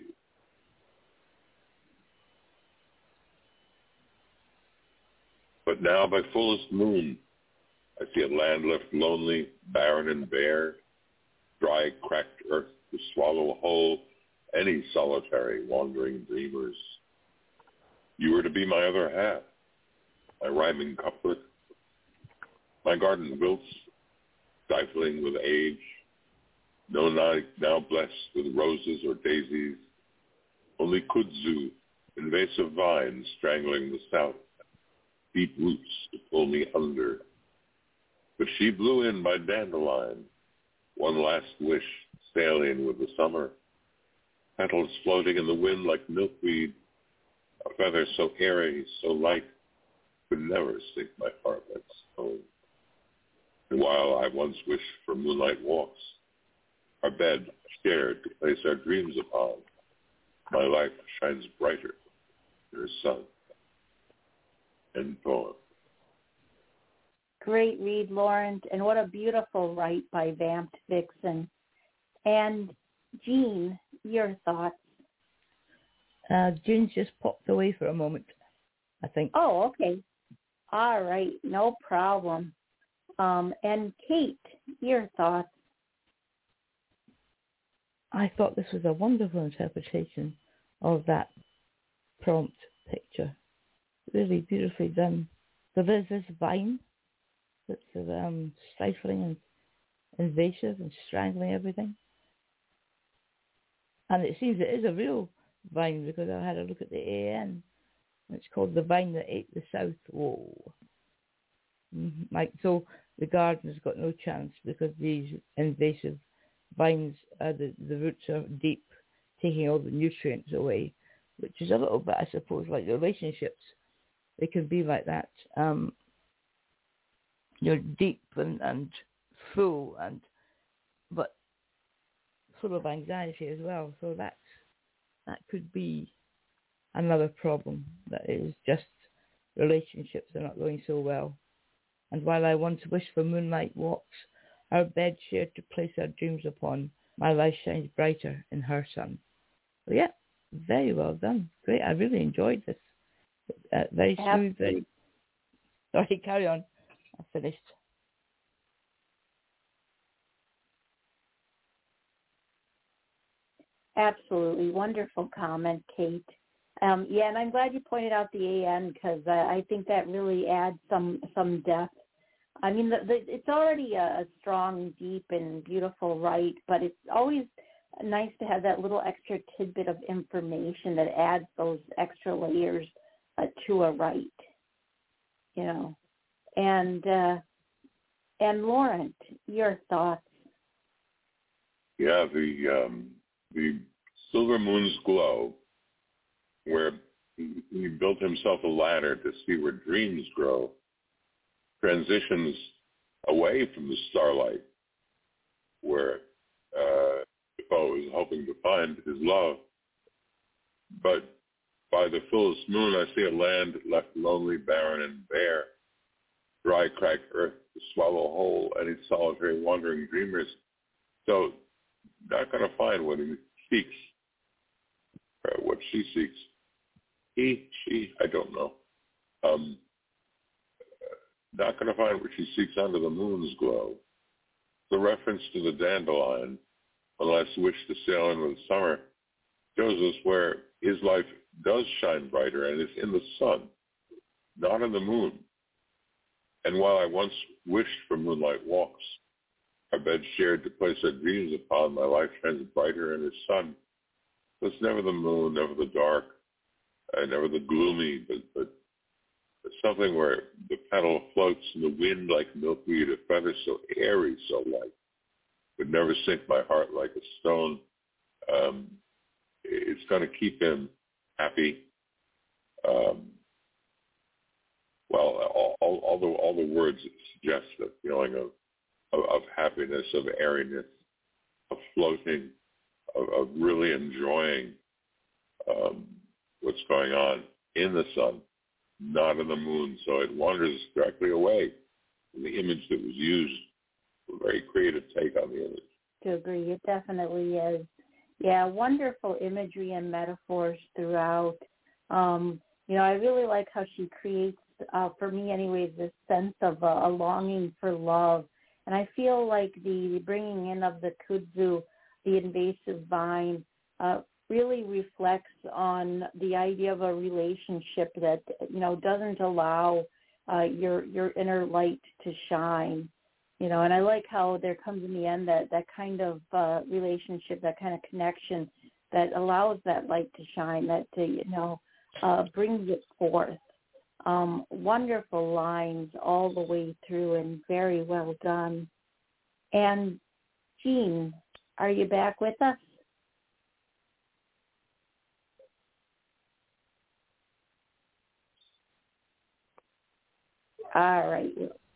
But now by fullest moon, I see a land left lonely, barren and bare, dry, cracked earth to swallow whole any solitary wandering dreamers. You were to be my other half, my rhyming couplet, my garden wilts, stifling with age, no night now blessed with roses or daisies, only kudzu, invasive vines strangling the south, deep roots to pull me under. But she blew in my dandelion, one last wish sailing with the summer, petals floating in the wind like milkweed, a feather so airy, so light, could never sink my heart like stone. And while I once wished for moonlight walks, our bed shared to place our dreams upon, my life shines brighter in her sun. End poem. Great read, Lawrence, and what a beautiful write by Vamped Vixen. And Jean, your thoughts? Uh, June's just popped away for a moment, I think. Oh, okay. All right, no problem. Um, and Kate, your thoughts? I thought this was a wonderful interpretation of that prompt picture. Really beautifully done. So there's this vine that's um, stifling and invasive and strangling everything. And it seems it is a real vine because I had a look at the A N. It's called The Vine That Ate the South. Whoa. Mm-hmm. Like, so the garden's got no chance because these invasive vines, uh, the, the roots are deep, taking all the nutrients away, which is a little bit, I suppose, like relationships. They can be like that. Um, you're deep and, and full, and but full of anxiety as well. So that's, that could be another problem. That is just relationships are not going so well. And while I once wished for moonlight walks, our bed shared to place our dreams upon, my life shines brighter in her sun. So yeah, very well done. Great. I really enjoyed this. Uh, very smooth. Very... Sorry, carry on. I finished. Absolutely. Wonderful comment, Kate. Um, yeah, and I'm glad you pointed out the A N because uh, I think that really adds some, some depth. I mean, the, the, it's already a, a strong, deep, and beautiful write, but it's always nice to have that little extra tidbit of information that adds those extra layers uh, to a write, you know. And uh, and Laurent, your thoughts? Yeah, the um, the silver moon's glow, where he, he built himself a ladder to see where dreams grow, transitions away from the starlight, where uh, Defoe is hoping to find his love. But by the fullest moon, I see a land left lonely, barren, and bare, dry, cracked earth to swallow whole any solitary wandering dreamers. So not going to find what he seeks, or what she seeks. He, she, I don't know. Um, not going to find what she seeks under the moon's glow. The reference to the dandelion, unless wish to sail in with summer, shows us where his life does shine brighter, and it's in the sun, not in the moon. And while I once wished for moonlight walks, our bed shared to place our dreams upon, my life shines brighter in the sun. So it's never the moon, never the dark, uh, never the gloomy, but, but it's something where the petal floats in the wind like milkweed, a feather so airy, so light, would never sink my heart like a stone. Um, it's going to keep him happy. Um, well, all, all, all, the, all the words suggest a feeling of, of, of happiness, of airiness, of floating, of, of really enjoying um, what's going on in the sun, not in the moon. So it wanders directly away from the image that was used. A very creative take on the image. To agree, it definitely is. Yeah, wonderful imagery and metaphors throughout. Um, you know, I really like how she creates, uh, for me anyways, this sense of a, a longing for love. And I feel like the bringing in of the kudzu, the invasive vine, uh, really reflects on the idea of a relationship that, you know, doesn't allow uh, your your inner light to shine. you know, and I like how there comes in the end that, that kind of uh, relationship, that kind of connection that allows that light to shine, that, to, you know, uh, brings it forth. Um, wonderful lines all the way through and very well done. And Jean, are you back with us? All right.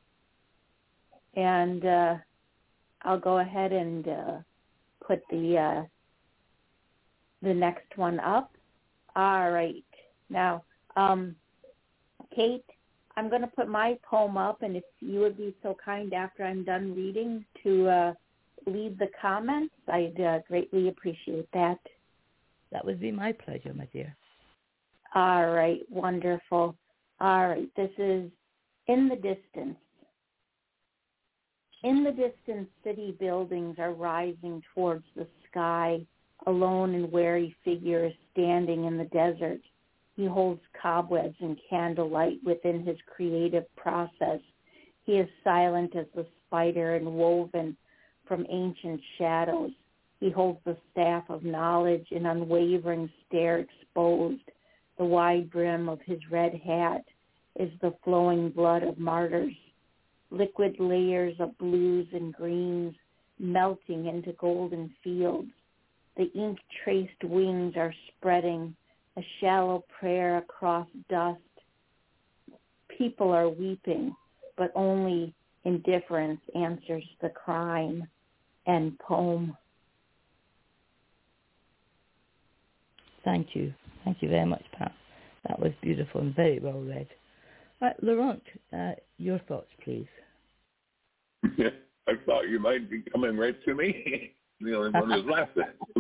And uh, I'll go ahead and uh, put the uh, the next one up. All right. Now, um, Kate, I'm going to put my poem up, and if you would be so kind after I'm done reading to uh, leave the comments, I'd uh, greatly appreciate that. That would be my pleasure, my dear. All right. Wonderful. All right. This is In the Distance. In the distance, city buildings are rising towards the sky. A lone and wary figure is standing in the desert. He holds cobwebs and candlelight within his creative process. He is silent as the spider and woven from ancient shadows. He holds the staff of knowledge, an unwavering stare exposed. The wide brim of his red hat is the flowing blood of martyrs. Liquid layers of blues and greens melting into golden fields. The ink-traced wings are spreading, a shallow prayer across dust. People are weeping, but only indifference answers the crime. End poem. Thank you. Thank you very much, Pat. That was beautiful and very well read. Uh, Laurent, uh, your thoughts, please. Yeah, I thought you might be coming right to me. The only one who's laughing.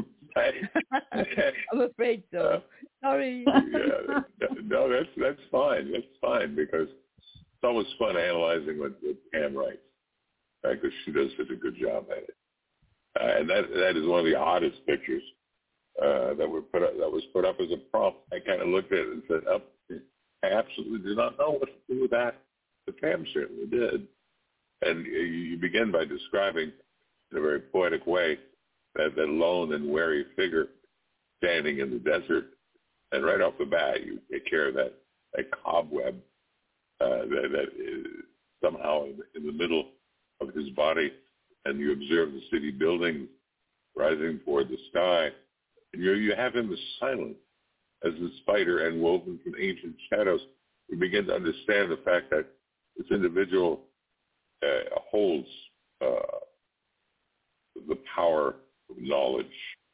I'm afraid so. Uh, Sorry. Yeah, no, that's that's fine. That's fine because it's always fun analyzing what, what Pam writes, right? Because she does such a good job at it. Uh, and that that is one of the oddest pictures uh, that were put up, that was put up as a prompt. I kind of looked at it and said, oh, I absolutely did not know what to do with that. But Pam certainly did. And you begin by describing in a very poetic way that, that lone and wary figure standing in the desert. And right off the bat, you take care of that, that cobweb uh, that, that is somehow in, in the middle of his body. And you observe the city buildings rising toward the sky. And you, you have him as silent as the spider and woven from ancient shadows. You begin to understand the fact that this individual uh, holds uh, the power of knowledge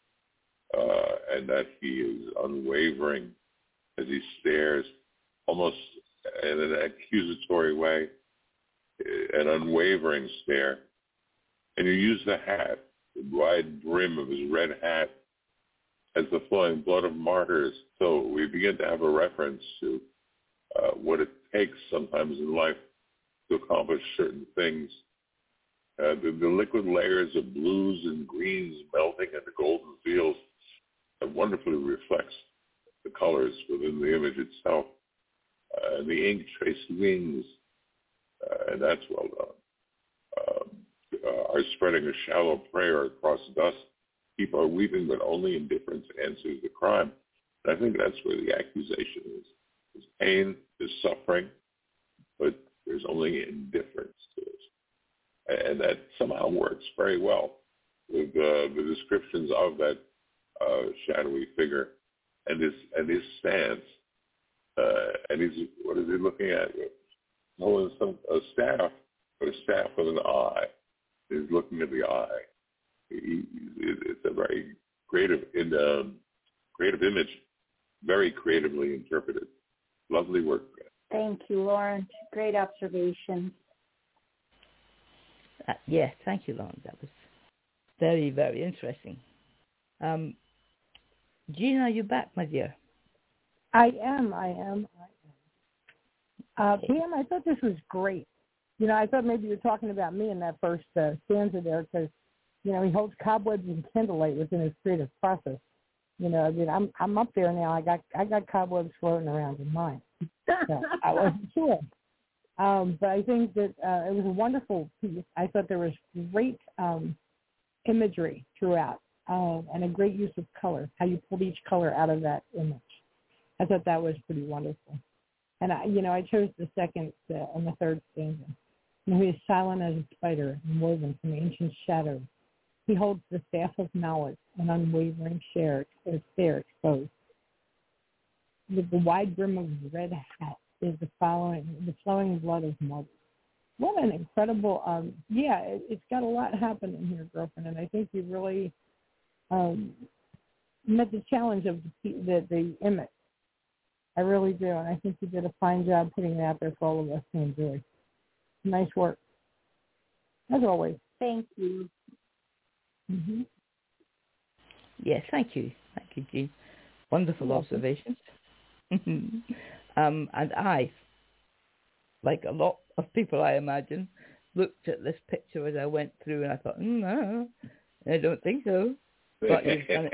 uh, and that he is unwavering as he stares almost in an accusatory way, an unwavering stare. And you use the hat, the wide brim of his red hat, as the flowing blood of martyrs. So we begin to have a reference to uh, what it takes sometimes in life to accomplish certain things. Uh, the, the liquid layers of blues and greens melting into golden fields that wonderfully reflects the colors within the image itself. Uh, and the ink-traced wings, uh, and that's well done, um, uh, are spreading a shallow prayer across dust. People are weeping, but only indifference answers the crime. And I think that's where the accusation is. There's pain, there's suffering, but there's only indifference to it. And that somehow works very well with uh, the descriptions of that uh, shadowy figure and his and his stance. Uh, and he's, what is he looking at? Holding some, a staff, but a staff with an eye. He's looking at the eye. He, it's a very creative, in, um, creative image, very creatively interpreted. Lovely work. Thank you, Lauren. Great observation. Uh, yes, thank you, Lauren. That was very, very interesting. Um, Jean, are you back, my dear? I am, I am, I am. Uh, Pam, I thought this was great. You know, I thought maybe you were talking about me in that first uh, stanza there because, you know, he holds cobwebs and candlelight within his creative process. You know, I mean, I'm I'm up there now. I got I got cobwebs floating around in mine. So I wasn't sure. Um, but I think that uh, it was a wonderful piece. I thought there was great um, imagery throughout um, and a great use of color, how you pulled each color out of that image. I thought that was pretty wonderful. And, I, you know, I chose the second uh, and the third stanza. And he is silent as a spider, woven from ancient shadows. He holds the staff of knowledge, an unwavering share, stare exposed. With the wide brim of his red hat is the following, the flowing blood of martyrs. What an incredible, um, yeah, it, it's got a lot happening here, girlfriend, and I think you really um, met the challenge of the, the, the image. I really do, and I think you did a fine job putting it out there for all of us to enjoy. Nice work, as always. Thank you. Mm-hmm. Yes, thank you. Thank you, Jean. Wonderful You're observations. um, and I, like a lot of people I imagine, looked at this picture as I went through and I thought, mm, no, I don't think so. But you've done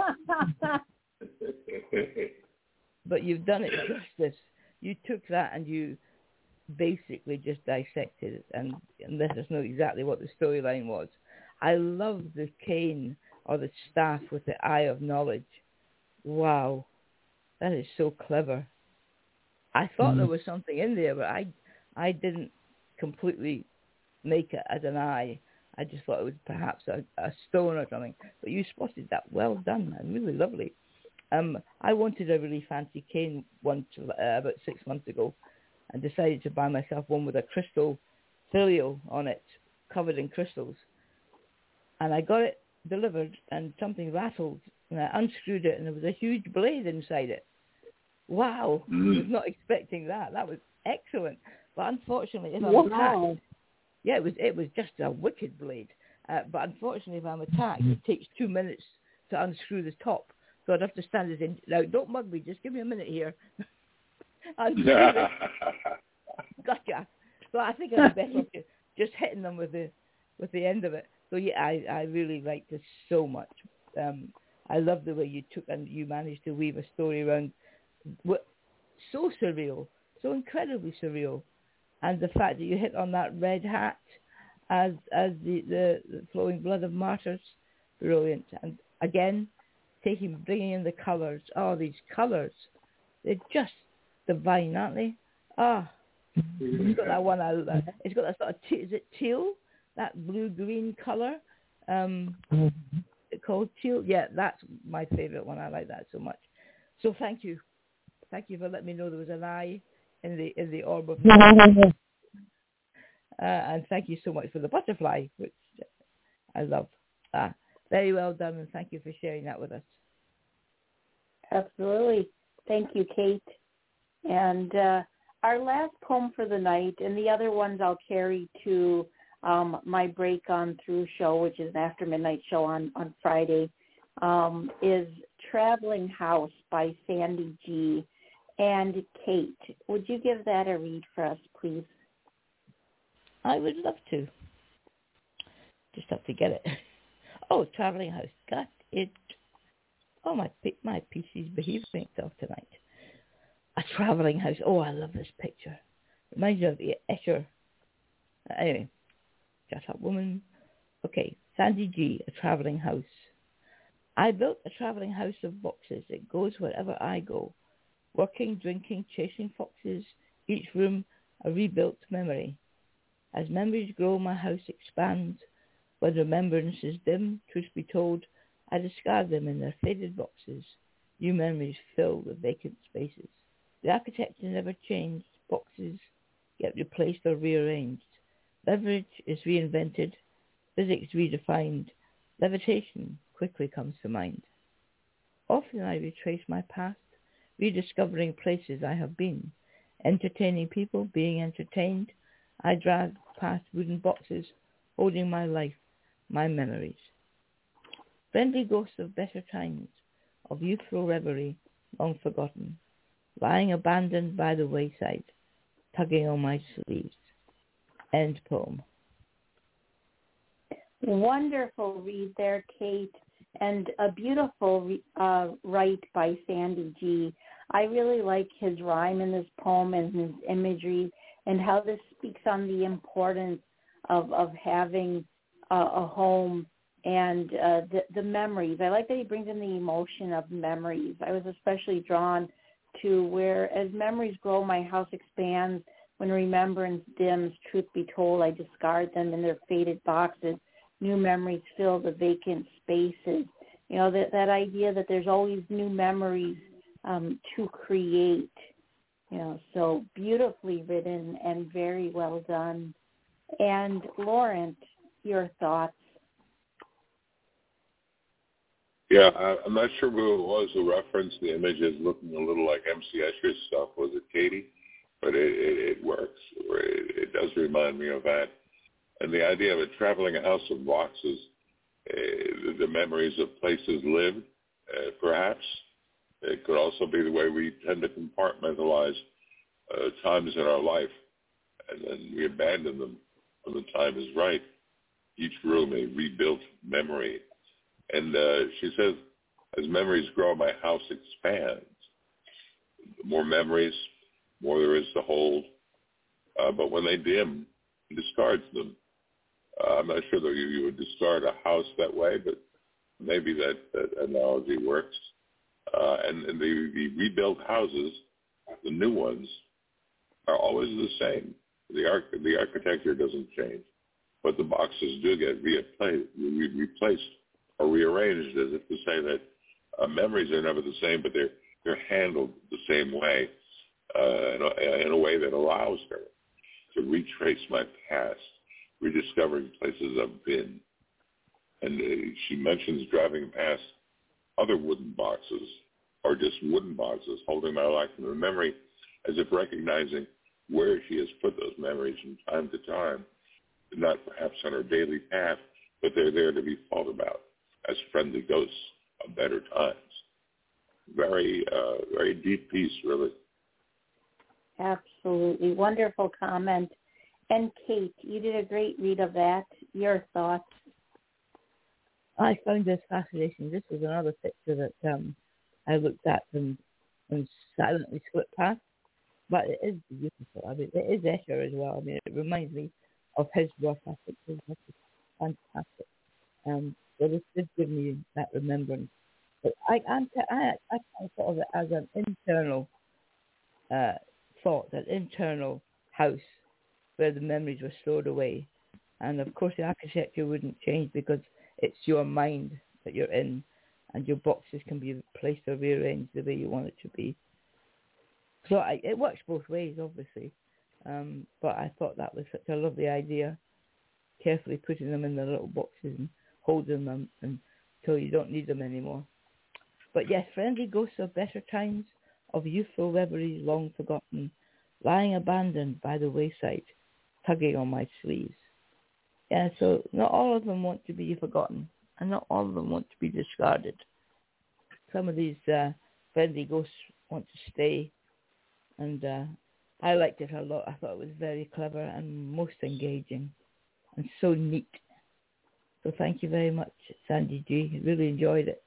it. But you've done it justice. You took that and you basically just dissected it and, and let us know exactly what the storyline was. I love the cane or the staff with the eye of knowledge. Wow, that is so clever. I thought mm-hmm. there was something in there, but I, I didn't completely make it as an eye. I just thought it was perhaps a, a stone or something. But you spotted that. Well done, and really lovely. Um, I wanted a really fancy cane once uh, about six months ago, and decided to buy myself one with a crystal folio on it, covered in crystals. And I got it delivered, and something rattled, and I unscrewed it, and there was a huge blade inside it. Wow, mm. I was not expecting that. That was excellent. But unfortunately, if I'm wow. attacked, yeah, it was it was just a wicked blade. Uh, but unfortunately, if I'm attacked, it takes two minutes to unscrew the top. So I'd have to stand it in. Now, don't mug me. Just give me a minute here. Gotcha. So I think I'd be better off just hitting them with the with the end of it. So yeah, I, I really liked this so much. Um, I love the way you took and you managed to weave a story around what so surreal, so incredibly surreal, and the fact that you hit on that red hat as as the, the, the flowing blood of martyrs, brilliant. And again, taking bringing in the colours. Oh, these colours, they're just divine, aren't they? Ah, oh, it's got that one. I, it's got that sort of t- is it teal? That blue-green colour, um, mm-hmm. called teal. Yeah, that's my favourite one. I like that so much. So thank you, thank you for letting me know there was an eye in the in the orb of. uh, and thank you so much for the butterfly, which I love. Ah, very well done, and thank you for sharing that with us. Absolutely, thank you, Kate. And uh, our last poem for the night, and the other ones I'll carry to. Um, my Break On Through show, which is an after midnight show on, on Friday, um, is Traveling House by Sandy G. And Kate, would you give that a read for us, please? I would love to. Just have to get it. Oh, Traveling House. Got it. Oh, my my P C's behaving itself tonight. A Traveling House. Oh, I love this picture. Reminds me of the Escher. Uh, anyway. Shut up, woman. Okay, Sandy G, A Traveling House. I built a traveling house of boxes. It goes wherever I go. Working, drinking, chasing foxes. Each room a rebuilt memory. As memories grow, my house expands. When remembrances dim, truth be told, I discard them in their faded boxes. New memories fill the vacant spaces. The architecture never changed. Boxes get replaced or rearranged. Beverage is reinvented, physics redefined, levitation quickly comes to mind. Often I retrace my past, rediscovering places I have been, entertaining people, being entertained. I drag past wooden boxes, holding my life, my memories. Friendly ghosts of better times, of youthful reverie, long forgotten, lying abandoned by the wayside, tugging on my sleeves. End poem. Wonderful read there, Kate, and a beautiful uh, write by Sandy G. I really like his rhyme in this poem and his imagery, and how this speaks on the importance of, of having a, a home and uh, the, the memories. I like that he brings in the emotion of memories. I was especially drawn to where as memories grow, my house expands. When remembrance dims, truth be told, I discard them in their faded boxes. New memories fill the vacant spaces. You know, that, that idea that there's always new memories um, to create. You know, so beautifully written and very well done. And Laurent, your thoughts? Yeah, I, I'm not sure who it was who referenced the image as looking a little like M C Escher's stuff. Was it Katie? But it, it, it works. It, it does remind me of that. And the idea of a traveling house of boxes, uh, the, the memories of places lived, uh, perhaps. It could also be the way we tend to compartmentalize uh, times in our life, and then we abandon them when the time is right. Each room a rebuilt memory. And uh, she says, as memories grow, my house expands. The more memories, more there is to hold. Uh, but when they dim, he discards them. Uh, I'm not sure that you, you would discard a house that way, but maybe that, that analogy works. Uh, and, and the, the rebuilt houses, the new ones, are always the same. The, arch- the architecture doesn't change, but the boxes do get replaced, re- replaced or rearranged, as if to say that uh, memories are never the same, but they're they're handled the same way, uh, in, a, in a way that allows her to retrace my past, rediscovering places I've been. And uh, she mentions driving past other wooden boxes, or just wooden boxes, holding my life in the memory, as if recognizing where she has put those memories from time to time, not perhaps on her daily path, but they're there to be thought about as friendly ghosts of better times. Very, uh, very deep piece, really. Absolutely. Wonderful comment. And Kate, you did a great read of that. Your thoughts? I found this fascinating. This was another picture that um, I looked at and, and silently slipped past. But it is beautiful. I mean, it is Escher as well. I mean, it reminds me of his work. I think his work is fantastic. Um, so this did give me that remembrance. But I, I'm, I, I kind of thought of it as an internal uh, thought, an internal house where the memories were stored away. And of course, the architecture wouldn't change because it's your mind that you're in, and your boxes can be placed or rearranged the way you want it to be. So I, it works both ways, obviously. Um, but I thought that was such a lovely idea, carefully putting them in the little boxes and holding them until you don't need them anymore. But yes, friendly ghosts of better times, of youthful reveries long forgotten, lying abandoned by the wayside, tugging on my sleeves. Yeah, so not all of them want to be forgotten, and not all of them want to be discarded. Some of these uh, friendly ghosts want to stay, and uh, I liked it a lot. I thought it was very clever and most engaging, and so neat. So thank you very much, Sandy G. Really enjoyed it.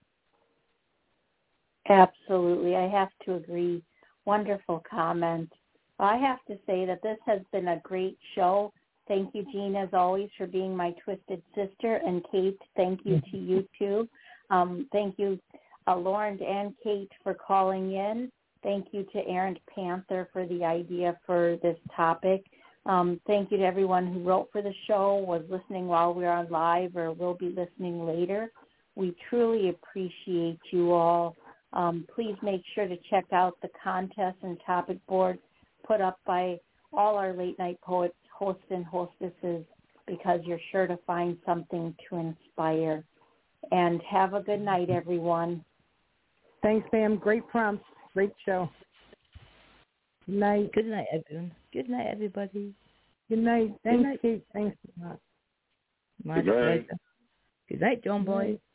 Absolutely. I have to agree. Wonderful comment. I have to say that this has been a great show. Thank you, Jean, as always, for being my twisted sister. And Kate, thank you to you, too. Um, thank you, uh, Laurent and Kate, for calling in. Thank you to Errant Panther for the idea for this topic. Um, thank you to everyone who wrote for the show, was listening while we were on live, or will be listening later. We truly appreciate you all. Um, please make sure to check out the contest and topic board put up by all our late night poets, hosts and hostesses, because you're sure to find something to inspire. And have a good night, everyone. Thanks, Pam. Great prompts. Great show. Good night. Good night, everyone. Good night, everybody. Good night. Thanks, Good night. Kate. Thanks a lot. My Good night. pleasure. Good night, John Boy.